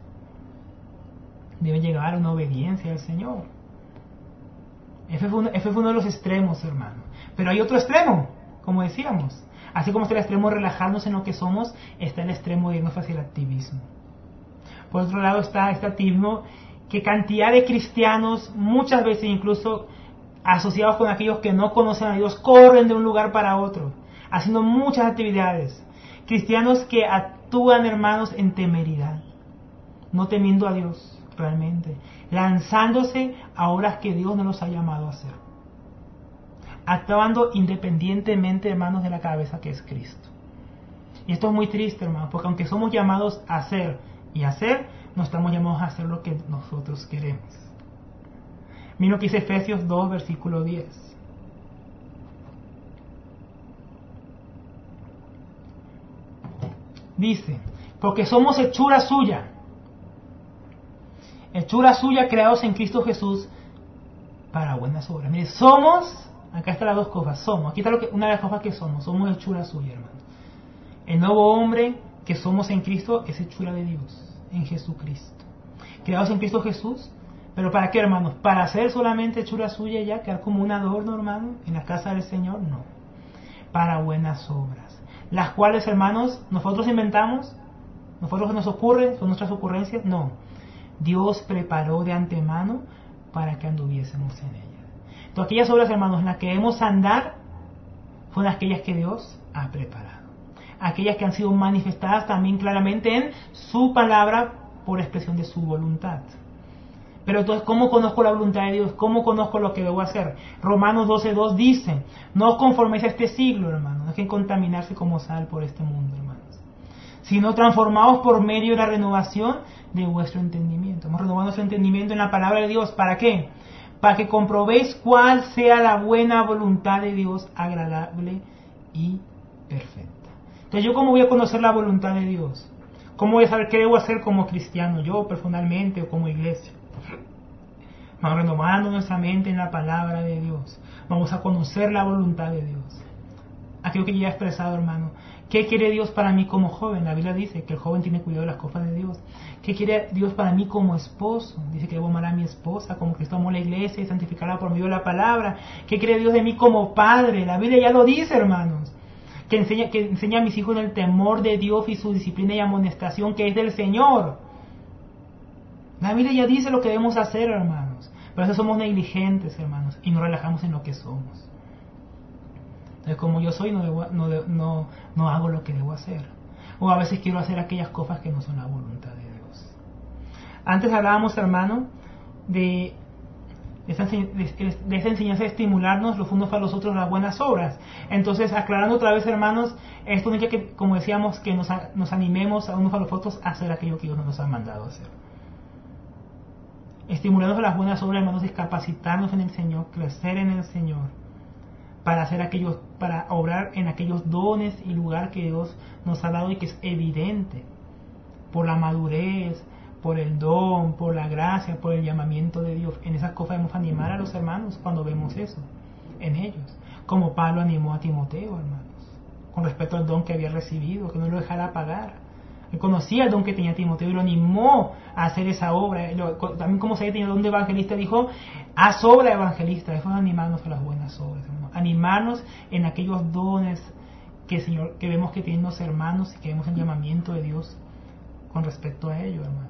Debe llegar a una obediencia al Señor. Ese fue uno de los extremos, hermano. Pero hay otro extremo, como decíamos. Así como está el extremo de relajarnos en lo que somos, está el extremo de irnos hacia el activismo. Por otro lado está este activismo que cantidad de cristianos, muchas veces incluso asociados con aquellos que no conocen a Dios, corren de un lugar para otro, haciendo muchas actividades. Cristianos que actúan, hermanos, en temeridad, no temiendo a Dios realmente, lanzándose a obras que Dios no los ha llamado a hacer, actuando independientemente, hermanos, de la cabeza que es Cristo. Y esto es muy triste, hermanos, porque aunque somos llamados a hacer y hacer, no estamos llamados a hacer lo que nosotros queremos. Miren lo que dice Efesios 2, versículo 10. Dice, porque somos hechura suya, creados en Cristo Jesús para buenas obras. Mire, somos, acá están las dos cosas, somos, aquí está una de las cosas que somos hechura suya, hermano. El nuevo hombre que somos en Cristo es hechura de Dios, en Jesucristo. Creados en Cristo Jesús, pero ¿para qué, hermanos? ¿Para ser solamente hechura suya y ya quedar como un adorno, hermano, en la casa del Señor? No. Para buenas obras, las cuales, hermanos, nosotros inventamos, nosotros nos ocurre, son nuestras ocurrencias, no. Dios preparó de antemano para que anduviésemos en ellas. Entonces, aquellas obras, hermanos, en las que debemos andar, son aquellas que Dios ha preparado. Aquellas que han sido manifestadas también claramente en su palabra por expresión de su voluntad. Pero entonces, ¿cómo conozco la voluntad de Dios? ¿Cómo conozco lo que debo hacer? Romanos 12:2 dice, no os conforméis a este siglo, hermanos, no dejen contaminarse como sal por este mundo, hermanos, sino transformaos por medio de la renovación de vuestro entendimiento. Hemos renovado nuestro entendimiento en la palabra de Dios. ¿Para qué? Para que comprobéis cuál sea la buena voluntad de Dios, agradable y perfecta. Entonces, ¿yo cómo voy a conocer la voluntad de Dios? ¿Cómo voy a saber qué debo hacer como cristiano, yo personalmente o como iglesia? Vamos renovando nuestra mente en la palabra de Dios. Vamos a conocer la voluntad de Dios. Aquello que ya he expresado, hermano. ¿Qué quiere Dios para mí como joven? La Biblia dice que el joven tiene cuidado de las cosas de Dios. ¿Qué quiere Dios para mí como esposo? Dice que debo amar a mi esposa como Cristo amó la iglesia y santificarla por medio de la palabra. ¿Qué quiere Dios de mí como padre? La Biblia ya lo dice, hermanos. Que enseña a mis hijos en el temor de Dios y su disciplina y amonestación que es del Señor. La Biblia ya dice lo que debemos hacer, hermanos. Pero a veces somos negligentes, hermanos, y nos relajamos en lo que somos. Entonces, como yo soy, no hago lo que debo hacer. O a veces quiero hacer aquellas cosas que no son la voluntad de Dios. Antes hablábamos, hermano, de esa enseñanza de estimularnos los unos a los otros las buenas obras. Entonces, aclarando otra vez, hermanos, esto indica que, como decíamos, que nos animemos a unos a los otros a hacer aquello que Dios nos ha mandado a hacer. Estimularnos a las buenas obras, hermanos, es capacitarnos en el Señor, crecer en el Señor, para obrar en aquellos dones y lugar que Dios nos ha dado y que es evidente por la madurez, por el don, por la gracia, por el llamamiento de Dios. En esas cosas debemos animar a los hermanos cuando vemos eso en ellos, como Pablo animó a Timoteo, hermanos, con respecto al don que había recibido, que no lo dejara apagar. Él conocía el don que tenía Timoteo y lo animó a hacer esa obra. También, como se tenía el don de evangelista, dijo, haz obra de evangelista. Eso es animarnos a las buenas obras, hermanos. Animarnos en aquellos dones que vemos que tienen los hermanos y que vemos el llamamiento de Dios con respecto a ello, hermanos.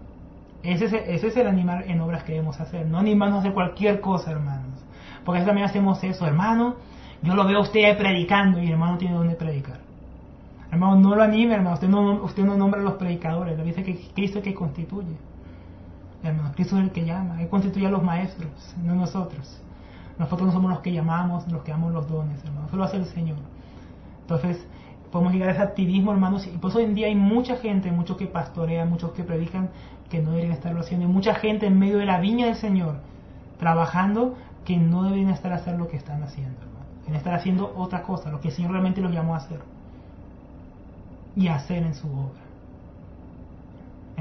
Ese es el animar en obras que debemos hacer, no animarnos de cualquier cosa, hermanos, porque también hacemos eso. Hermano, yo lo veo a usted predicando y el hermano tiene donde predicar. Hermano, no lo anime, hermano, usted no nombra a los predicadores, le dice que Cristo es el que constituye. Hermano, Cristo es el que llama, Él constituye a los maestros, no nosotros. Nosotros no somos los que llamamos, los que damos los dones, hermano, eso lo hace el Señor. Entonces, podemos llegar a ese activismo, hermanos, y pues hoy en día hay mucha gente, muchos que pastorean, muchos que predican, que no deberían estarlo haciendo, y mucha gente en medio de la viña del Señor, trabajando, que no deberían estar haciendo lo que están haciendo, hermano. Deben estar haciendo otra cosa, lo que el Señor realmente los llamó a hacer, y a hacer en su obra.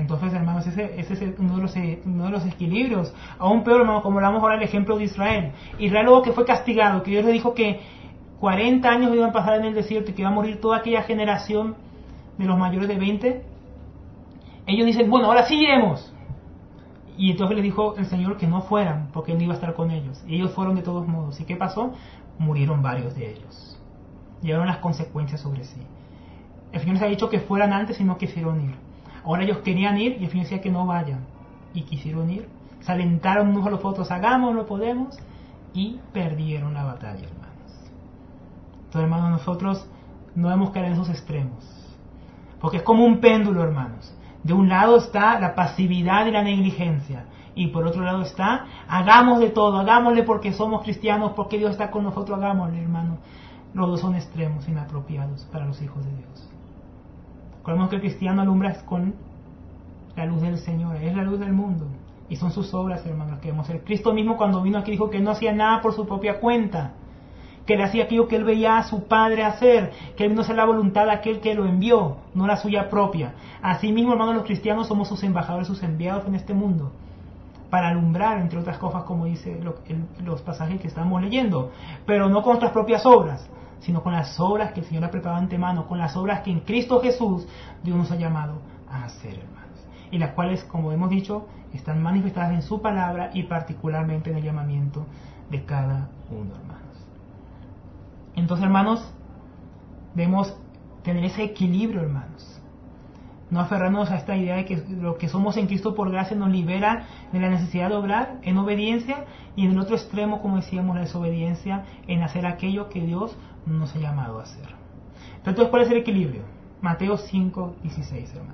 Entonces, hermanos, ese es uno de los equilibrios. Aún peor, hermanos, como hablamos ahora el ejemplo de Israel. Israel luego que fue castigado, que Dios le dijo que 40 años iban a pasar en el desierto y que iba a morir toda aquella generación de los mayores de 20. Ellos dicen, bueno, ahora sí iremos. Y entonces les dijo el Señor que no fueran, porque Él no iba a estar con ellos. Y ellos fueron de todos modos. ¿Y qué pasó? Murieron varios de ellos. Llevaron las consecuencias sobre sí. El Señor les ha dicho que fueran antes y no quisieron ir. Ahora ellos querían ir y el Señor decía que no vayan. Y quisieron ir. Se alentaron unos a los otros, hagámoslo, podemos. Y perdieron la batalla, hermanos. Entonces, hermanos, nosotros no debemos caer en esos extremos. Porque es como un péndulo, hermanos. De un lado está la pasividad y la negligencia. Y por otro lado está, hagamos de todo, hagámosle porque somos cristianos, porque Dios está con nosotros, hagámosle, hermanos. Los dos son extremos inapropiados para los hijos de Dios. Recordemos que el cristiano alumbra con la luz del Señor, es la luz del mundo. Y son sus obras, hermanos, que debemos hacer. Cristo mismo cuando vino aquí dijo que no hacía nada por su propia cuenta, que le hacía aquello que él veía a su Padre hacer, que él vino a hacer la voluntad de aquel que lo envió, no la suya propia. Asimismo, hermanos, los cristianos somos sus embajadores, sus enviados en este mundo, para alumbrar, entre otras cosas, como dice los pasajes que estamos leyendo, pero no con nuestras propias obras, sino con las obras que el Señor ha preparado de antemano, con las obras que en Cristo Jesús Dios nos ha llamado a hacer, hermanos, y las cuales, como hemos dicho, están manifestadas en su palabra y particularmente en el llamamiento de cada uno, hermanos. Entonces, hermanos, debemos tener ese equilibrio, hermanos. No aferrarnos a esta idea de que lo que somos en Cristo por gracia nos libera de la necesidad de obrar en obediencia, y en el otro extremo, como decíamos, la desobediencia en hacer aquello que Dios nos ha llamado a hacer. Entonces, ¿cuál es el equilibrio? Mateo 5:16, hermanos.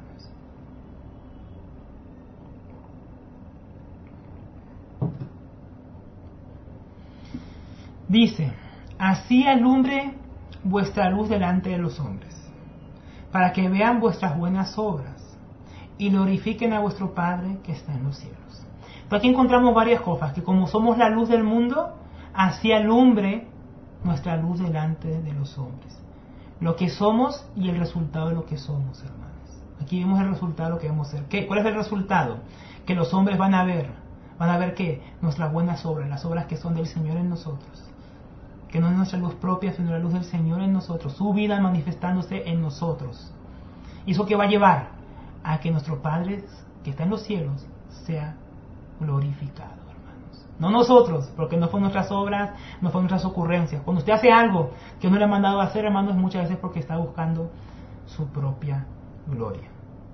Dice, así alumbre vuestra luz delante de los hombres, para que vean vuestras buenas obras y glorifiquen a vuestro Padre que está en los cielos. Entonces aquí encontramos varias cosas, que como somos la luz del mundo, así alumbre nuestra luz delante de los hombres. Lo que somos y el resultado de lo que somos, hermanos. Aquí vemos el resultado de lo que vamos a hacer. ¿Cuál es el resultado? Que los hombres van a ver ¿qué? Nuestras buenas obras, las obras que son del Señor en nosotros. Que no es nuestra luz propia, sino la luz del Señor en nosotros, su vida manifestándose en nosotros. ¿Y eso qué va a llevar? A que nuestro Padre que está en los cielos sea glorificado, hermanos. No nosotros, porque no fueron nuestras obras, no fueron nuestras ocurrencias. Cuando usted hace algo que no le ha mandado a hacer, hermanos, muchas veces porque está buscando su propia gloria.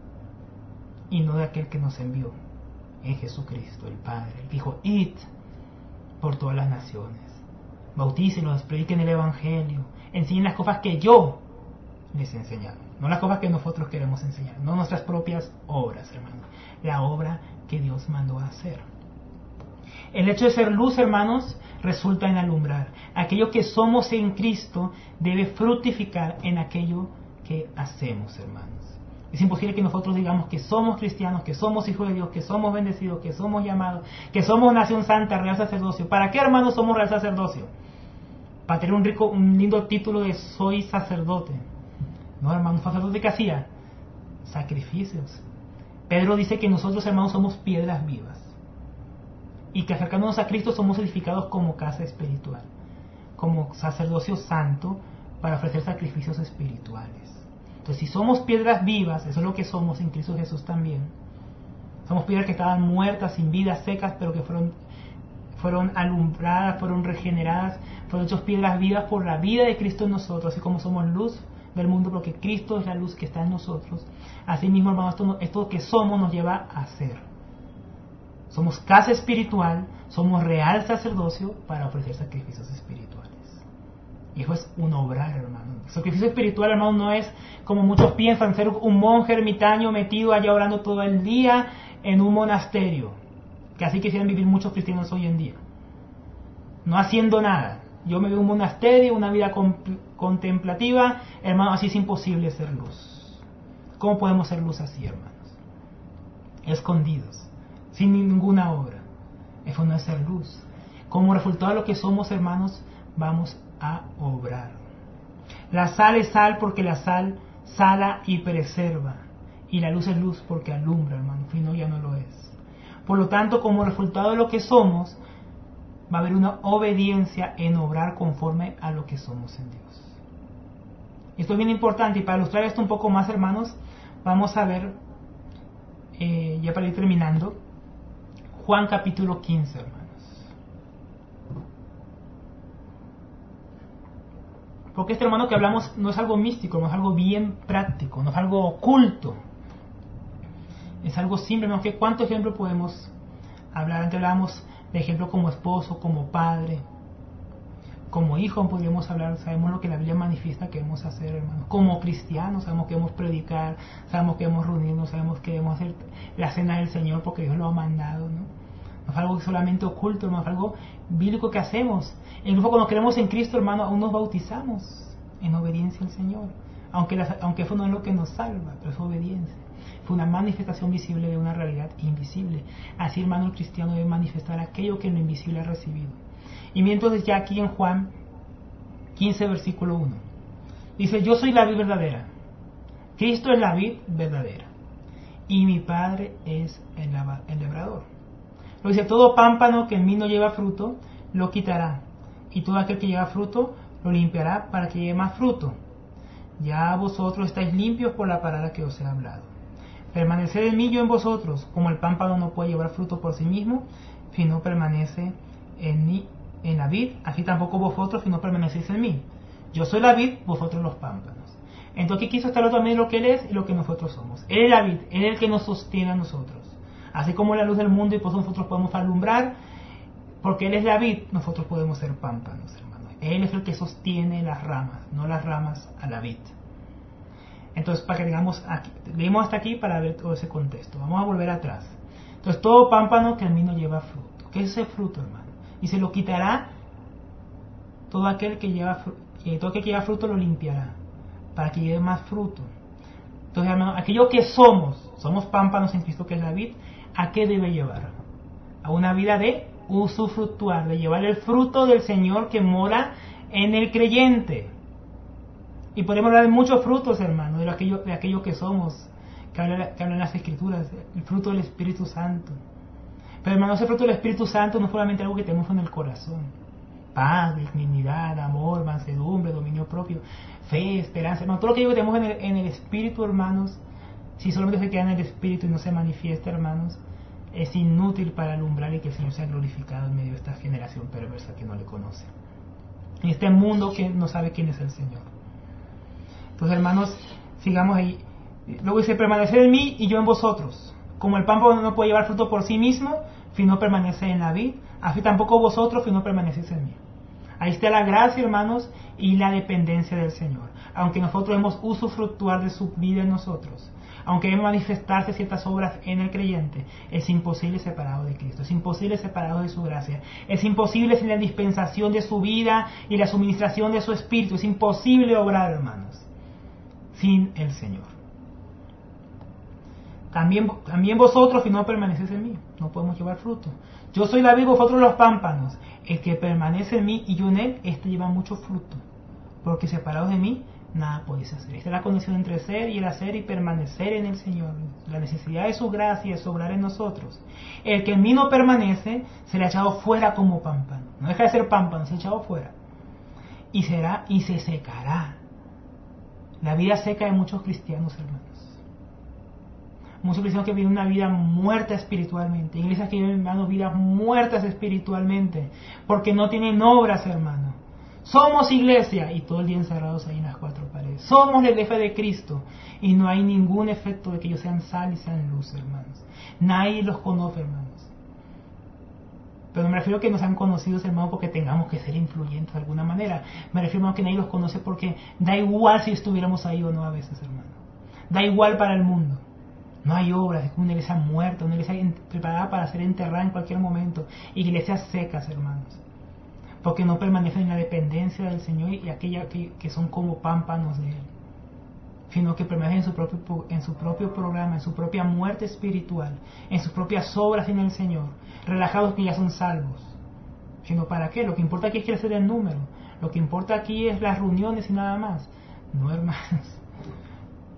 Y no de aquel que nos envió, en Jesucristo, el Padre. Él dijo, id por todas las naciones. Bautícenlos, prediquen el Evangelio, enseñen las cosas que yo les he enseñado, no las cosas que nosotros queremos enseñar, no nuestras propias obras, hermanos, la obra que Dios mandó a hacer. El hecho de ser luz, hermanos, resulta en alumbrar. Aquello que somos en Cristo debe fructificar en aquello que hacemos, hermanos. Es imposible que nosotros digamos que somos cristianos, que somos hijos de Dios, que somos bendecidos, que somos llamados, que somos nación santa, real sacerdocio. ¿Para qué, hermanos, somos real sacerdocio? Para tener un lindo título de soy sacerdote. No, hermanos, sacerdote que hacía sacrificios. Pedro dice que nosotros, hermanos, somos piedras vivas y que acercándonos a Cristo somos edificados como casa espiritual, como sacerdocio santo para ofrecer sacrificios espirituales. Entonces, si somos piedras vivas, eso es lo que somos en Cristo Jesús también. Somos piedras que estaban muertas, sin vida, secas, pero que fueron alumbradas, fueron regeneradas, fueron hechas piedras vivas por la vida de Cristo en nosotros, así como somos luz del mundo, porque Cristo es la luz que está en nosotros. Así mismo, hermanos, esto que somos nos lleva a ser. Somos casa espiritual, somos real sacerdocio para ofrecer sacrificios espirituales. Y eso es un obrar, hermano. El sacrificio espiritual, hermano, no es como muchos piensan, ser un monje ermitaño metido allá orando todo el día en un monasterio, que así quisieran vivir muchos cristianos hoy en día, no haciendo nada. Yo me veo en un monasterio, una vida contemplativa, hermano, así es imposible ser luz. ¿Cómo podemos ser luz así, hermanos? Escondidos, sin ninguna obra. Eso no es ser luz. Como resultado de lo que somos, hermanos, vamos a obrar. La sal es sal porque la sal sala y preserva, Y la luz es luz porque alumbra, hermano, si no ya no lo es. Por lo tanto, como resultado de lo que somos, va a haber una obediencia en obrar conforme a lo que somos en Dios. Esto es bien importante, y para ilustrar esto un poco más, hermanos, vamos a ver, ya para ir terminando, Juan capítulo 15, hermanos. Porque este, hermano, que hablamos no es algo místico, no es algo bien práctico, no es algo oculto. Es algo simple, ¿no? Que ¿cuántos ejemplos podemos hablar? Antes hablábamos de ejemplos como esposo, como padre, como hijo, podríamos hablar. Sabemos lo que la Biblia manifiesta que debemos hacer, hermanos. Como cristianos sabemos que debemos predicar, sabemos que debemos reunirnos, sabemos que debemos hacer la cena del Señor porque Dios lo ha mandado, ¿no? No es algo solamente oculto, no es algo bíblico que hacemos. Incluso cuando creemos en Cristo, hermano, aún nos bautizamos en obediencia al Señor. Aunque eso no es lo que nos salva, pero es obediencia. Fue una manifestación visible de una realidad invisible. Así, hermano, el cristiano debe manifestar aquello que en lo invisible ha recibido. Y entonces ya aquí en Juan 15, versículo 1, dice: yo soy la vid verdadera, Cristo es la vid verdadera, y mi Padre es el labrador. Lo dice: todo pámpano que en mí no lleva fruto, lo quitará, y todo aquel que lleva fruto, lo limpiará para que lleve más fruto. Ya vosotros estáis limpios por la palabra que os he hablado. Permaneced en mí, yo en vosotros. Como el pámpano no puede llevar fruto por sí mismo, si no permanece en mí, en la vid, así tampoco vosotros si no permanecéis en mí. Yo soy la vid, vosotros los pámpanos. Entonces aquí quiso estar también lo que Él es y lo que nosotros somos. Él es la vid, Él es el que nos sostiene a nosotros. Así como la luz del mundo, y por eso nosotros podemos alumbrar, porque Él es la vid, nosotros podemos ser pámpanos, hermanos. Él es el que sostiene las ramas, no las ramas a la vid. Entonces, para que digamos, leímos hasta aquí para ver todo ese contexto. Vamos a volver atrás. Entonces, todo pámpano que en mí no lleva fruto. ¿Qué es ese fruto, hermano? Y se lo quitará todo aquel que lleva fruto, lo limpiará para que lleve más fruto. Entonces, hermano, aquello que somos pámpanos en Cristo, que es la vid, ¿a qué debe llevar? A una vida de usufructuar, de llevar el fruto del Señor que mora en el creyente. Y podemos hablar de muchos frutos, hermano, de aquello que somos, que hablan las Escrituras, el fruto del Espíritu Santo. Pero, hermano, ese fruto del Espíritu Santo no es solamente algo que tenemos en el corazón. Paz, dignidad, amor, mansedumbre, dominio propio, fe, esperanza, hermano. Todo lo que tenemos en el Espíritu, hermanos, si solamente se queda en el Espíritu y no se manifiesta, hermanos, es inútil para alumbrar y que el Señor sea glorificado en medio de esta generación perversa que no le conoce. En este mundo que no sabe quién es el Señor. Entonces, hermanos, sigamos ahí. Luego dice: permanecer en mí y yo en vosotros. Como el pámpano no puede llevar fruto por sí mismo si no permanece en la vid, así tampoco vosotros si no permanecéis en mí. Ahí está la gracia, hermanos, y la dependencia del Señor. Aunque nosotros debemos usufructuar de su vida en nosotros, aunque deben manifestarse ciertas obras en el creyente, es imposible separado de Cristo, es imposible separado de su gracia, es imposible sin la dispensación de su vida y la suministración de su Espíritu, es imposible obrar, hermanos, sin el Señor. También vosotros, si no permanecéis en mí, no podemos llevar fruto. Yo soy la vid, vosotros los pámpanos. El que permanece en mí y yo en él, este lleva mucho fruto, porque separados de mí, nada podéis hacer. Esta es la conexión entre ser y el hacer y permanecer en el Señor. La necesidad de su gracia es obrar en nosotros. El que en mí no permanece, será echado fuera como pámpano. No deja de ser pámpano, será echado fuera. Y se secará. La vida seca de muchos cristianos, hermanos. Muchos cristianos que viven una vida muerta espiritualmente. Iglesias que viven, hermanos, vidas muertas espiritualmente. Porque no tienen obras, hermano. Somos iglesia y todo el día encerrados ahí en las cuatro paredes. Somos la iglesia de Cristo y no hay ningún efecto de que ellos sean sal y sean luz, hermanos. Nadie los conoce, hermanos. Pero no me refiero a que nos han conocido, hermanos, porque tengamos que ser influyentes de alguna manera. Me refiero a que nadie los conoce porque da igual si estuviéramos ahí o no a veces, hermano. Da igual para el mundo. No hay obras, es como una iglesia muerta, una iglesia preparada para ser enterrada en cualquier momento. Iglesias secas, hermanos. Porque no permanecen en la dependencia del Señor y aquella que son como pámpanos de Él, sino que permanecen en su propio programa, en su propia muerte espiritual, en sus propias obras en el Señor, relajados que ya son salvos. Sino ¿para qué? Lo que importa aquí es crecer el número, lo que importa aquí es las reuniones y nada más. No, hermanos.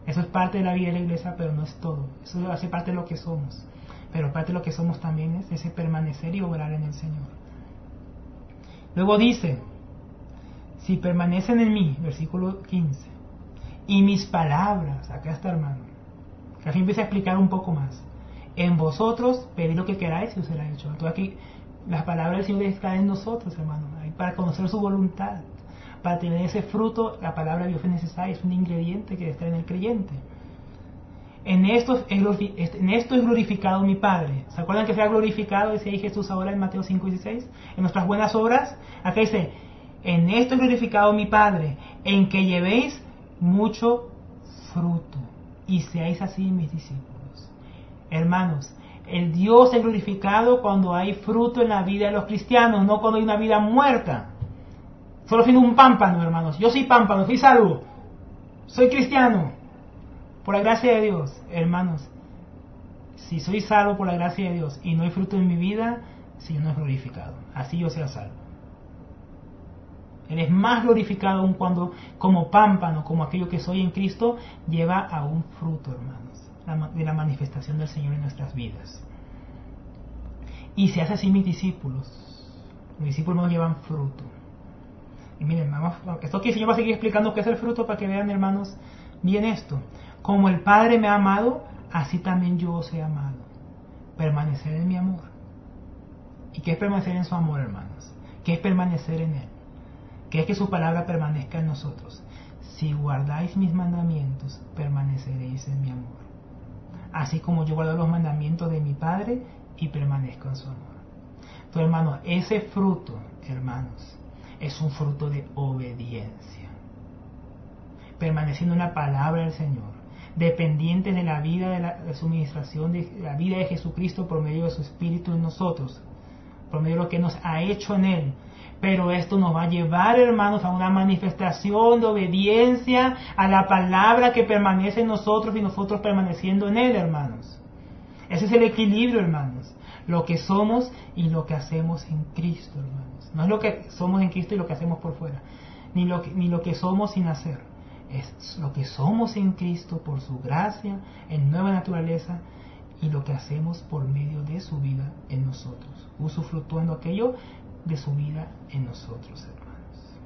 Eso es parte de la vida de la iglesia, pero no es todo. Eso hace parte de lo que somos. Pero parte de lo que somos también es ese permanecer y obrar en el Señor. Luego dice, si permanecen en mí, versículo 15, y mis palabras, acá está, hermano, que aquí empieza a explicar un poco más. En vosotros pedid lo que queráis y os será hecho. Entonces aquí las palabras del Señor están en nosotros, hermano, para conocer su voluntad, para tener ese fruto. La palabra de Dios es necesaria, es un ingrediente que debe estar en el creyente. En esto es glorificado mi Padre. ¿Se acuerdan que será glorificado? Dice ahí Jesús ahora en Mateo 5:16. En nuestras buenas obras. Acá dice, en esto es glorificado mi Padre, en que llevéis mucho fruto y seáis así mis discípulos. Hermanos, el Dios es glorificado cuando hay fruto en la vida de los cristianos, no cuando hay una vida muerta. Solo siendo un pámpano, hermanos. Yo soy pámpano, soy salvo, soy cristiano por la gracia de Dios. Hermanos, si soy salvo por la gracia de Dios y no hay fruto en mi vida, si yo no es glorificado, así yo sea salvo. Él es más glorificado aún cuando, como pámpano, como aquello que soy en Cristo, lleva a un fruto, hermanos, de la manifestación del Señor en nuestras vidas. Y se hace así mis discípulos. Mis discípulos no llevan fruto. Y miren, esto aquí el Señor va a seguir explicando qué es el fruto para que vean, hermanos, bien esto. Como el Padre me ha amado, así también yo os he amado. Permanecer en mi amor. ¿Y qué es permanecer en su amor, hermanos? ¿Qué es permanecer en Él? ¿Qué es que su palabra permanezca en nosotros? Si guardáis mis mandamientos, permaneceréis en mi amor. Así como yo guardo los mandamientos de mi Padre y permanezco en su amor. Entonces, hermanos, ese fruto, hermanos, es un fruto de obediencia. Permaneciendo en la palabra del Señor, dependientes de la vida de su administración, de la vida de Jesucristo por medio de su Espíritu en nosotros, por medio de lo que nos ha hecho en Él. Pero esto nos va a llevar, hermanos, a una manifestación de obediencia a la palabra que permanece en nosotros y nosotros permaneciendo en Él, hermanos. Ese es el equilibrio, hermanos. Lo que somos y lo que hacemos en Cristo, hermanos. No es lo que somos en Cristo y lo que hacemos por fuera, ni lo que somos sin hacer. Es lo que somos en Cristo por su gracia, en nueva naturaleza, y lo que hacemos por medio de su vida en nosotros, usufructuando aquello de su vida en nosotros, hermanos.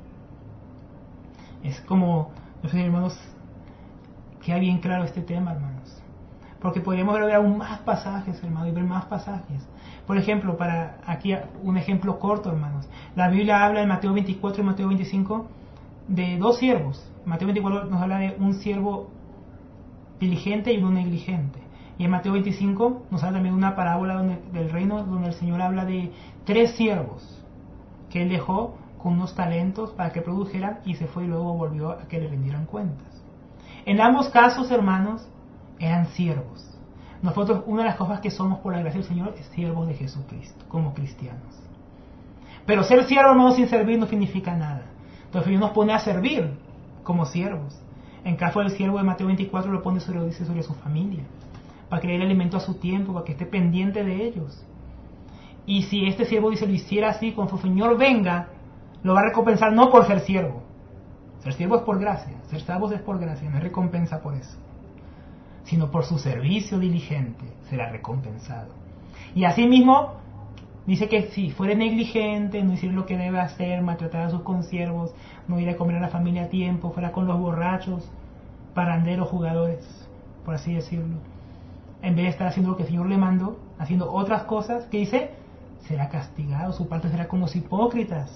Es como, no sé, hermanos, queda bien claro este tema, hermanos, porque podríamos ver aún más pasajes, hermanos, y ver más pasajes. Por ejemplo, para aquí un ejemplo corto, hermanos, la Biblia habla en Mateo 24 y Mateo 25 de dos siervos. Mateo 24 nos habla de un siervo diligente y uno negligente. Y en Mateo 25 nos habla también de una parábola del reino donde el Señor habla de tres siervos que Él dejó con unos talentos para que produjeran y se fue y luego volvió a que le rindieran cuentas. En ambos casos, hermanos, eran siervos. Nosotros, una de las cosas que somos por la gracia del Señor es siervos de Jesucristo, como cristianos. Pero ser siervo, hermanos, sin servir no significa nada. Entonces Dios nos pone a servir como siervos. En caso del siervo de Mateo 24 lo pone sobre su familia, para que le dé el alimento a su tiempo, para que esté pendiente de ellos. Y si este siervo dice lo hiciera así, cuando su Señor venga, lo va a recompensar no por ser siervo. Ser siervo es por gracia, ser salvos es por gracia, no es recompensa por eso, sino por su servicio diligente será recompensado. Y asimismo dice que si fuera negligente, no hiciera lo que debe hacer, maltratar a sus consiervos, no ir a comer a la familia a tiempo, fuera con los borrachos, paranderos, jugadores, por así decirlo, en vez de estar haciendo lo que el Señor le mandó, haciendo otras cosas, ¿qué dice? Será castigado, su parte será con los hipócritas.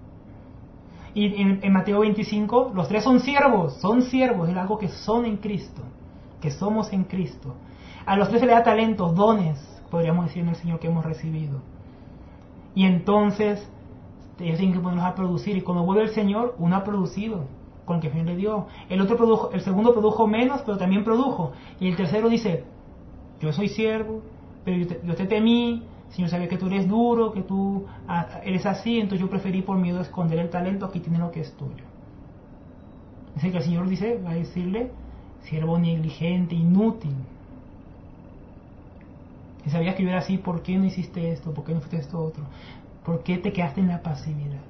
Y en Mateo 25, los tres son siervos, es algo que son en Cristo, que somos en Cristo. A los tres se le da talentos, dones, podríamos decir en el Señor que hemos recibido. Y entonces ellos tienen que ponerlos a producir, y cuando vuelve el Señor, uno ha producido con el que el Señor le dio. El segundo produjo menos, pero también produjo. Y el tercero dice, yo soy siervo, pero yo te temí, Señor, sabía que tú eres duro, que tú eres así, entonces yo preferí por miedo a esconder el talento, aquí tienes lo que es tuyo. Dice que el Señor va a decirle, siervo negligente, inútil. Si sabías que yo era así, ¿por qué no hiciste esto? ¿Por qué no hiciste esto otro? ¿Por qué te quedaste en la pasividad?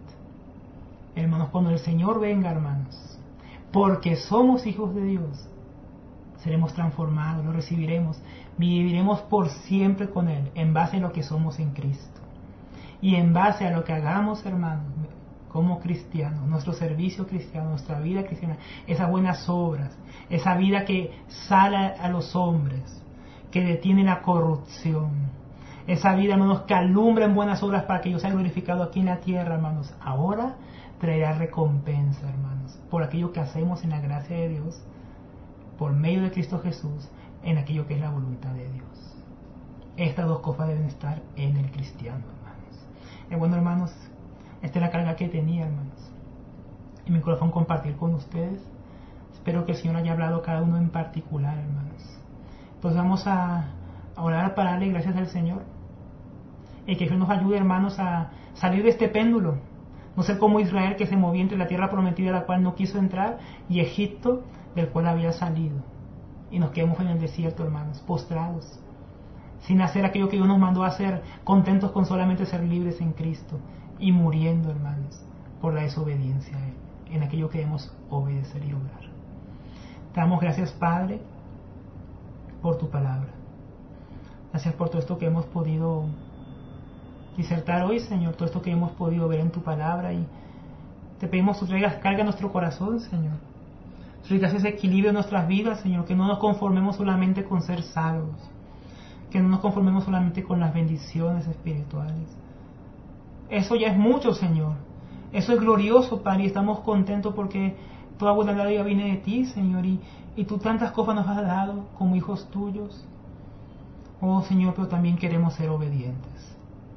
Hermanos, cuando el Señor venga, hermanos, porque somos hijos de Dios, seremos transformados, lo recibiremos, viviremos por siempre con Él, en base a lo que somos en Cristo. Y en base a lo que hagamos, hermanos, como cristianos, nuestro servicio cristiano, nuestra vida cristiana, esas buenas obras, esa vida que sale a los hombres, que detiene la corrupción, esa vida, hermanos, que alumbra en buenas obras para que yo sea glorificado aquí en la tierra, hermanos, ahora traerá recompensa, hermanos, por aquello que hacemos en la gracia de Dios, por medio de Cristo Jesús, en aquello que es la voluntad de Dios. Estas dos cosas deben estar en el cristiano, hermanos. Bueno, hermanos, esta es la carga que tenía, hermanos, en mi corazón compartir con ustedes. Espero que el Señor haya hablado a cada uno en particular, hermanos. Entonces vamos a orar para darle gracias al Señor, y que Dios nos ayude, hermanos, a salir de este péndulo, no ser como Israel, que se movía entre la tierra prometida, a la cual no quiso entrar, y Egipto, del cual había salido, y nos quedamos en el desierto, hermanos, postrados, sin hacer aquello que Dios nos mandó a hacer, contentos con solamente ser libres en Cristo, y muriendo, hermanos, por la desobediencia a Él, en aquello que debemos obedecer y obrar. Te damos gracias, Padre, por tu palabra. Gracias por todo esto que hemos podido disertar hoy, Señor, todo esto que hemos podido ver en tu palabra, y te pedimos que traigas carga a nuestro corazón, Señor. Traigas ese equilibrio en nuestras vidas, Señor, que no nos conformemos solamente con ser salvos, que no nos conformemos solamente con las bendiciones espirituales. Eso ya es mucho, Señor. Eso es glorioso, Padre, y estamos contentos porque toda buena dádiva viene de ti, Señor, y tú tantas cosas nos has dado como hijos tuyos. Oh, Señor, pero también queremos ser obedientes.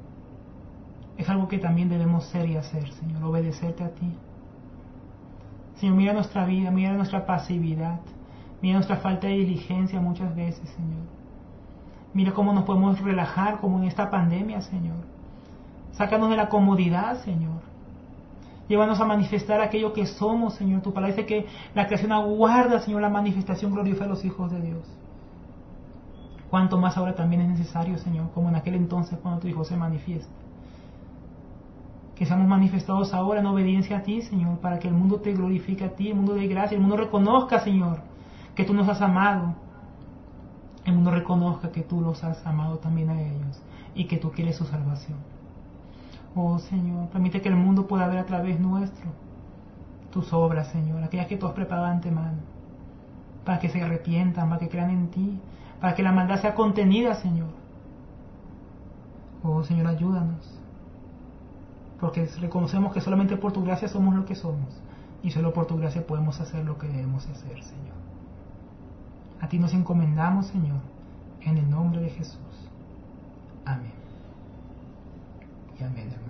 Es algo que también debemos ser y hacer, Señor, obedecerte a ti. Señor, mira nuestra vida, mira nuestra pasividad, mira nuestra falta de diligencia muchas veces, Señor. Mira cómo nos podemos relajar como en esta pandemia, Señor. Sácanos de la comodidad, Señor. Llévanos a manifestar aquello que somos, Señor. Tu palabra dice que la creación aguarda, Señor, la manifestación gloriosa de los hijos de Dios. Cuanto más ahora también es necesario, Señor, como en aquel entonces cuando tu Hijo se manifiesta. Que seamos manifestados ahora en obediencia a ti, Señor, para que el mundo te glorifique a ti, el mundo de gracia, el mundo reconozca, Señor, que tú nos has amado. El mundo reconozca que tú los has amado también a ellos y que tú quieres su salvación. Oh, Señor, permite que el mundo pueda ver a través nuestro tus obras, Señor, aquellas que tú has preparado de antemano, para que se arrepientan, para que crean en ti, para que la maldad sea contenida, Señor. Oh, Señor, ayúdanos, porque reconocemos que solamente por tu gracia somos lo que somos, y solo por tu gracia podemos hacer lo que debemos hacer, Señor. A ti nos encomendamos, Señor, en el nombre de Jesús. Amén. Y amén, hermano.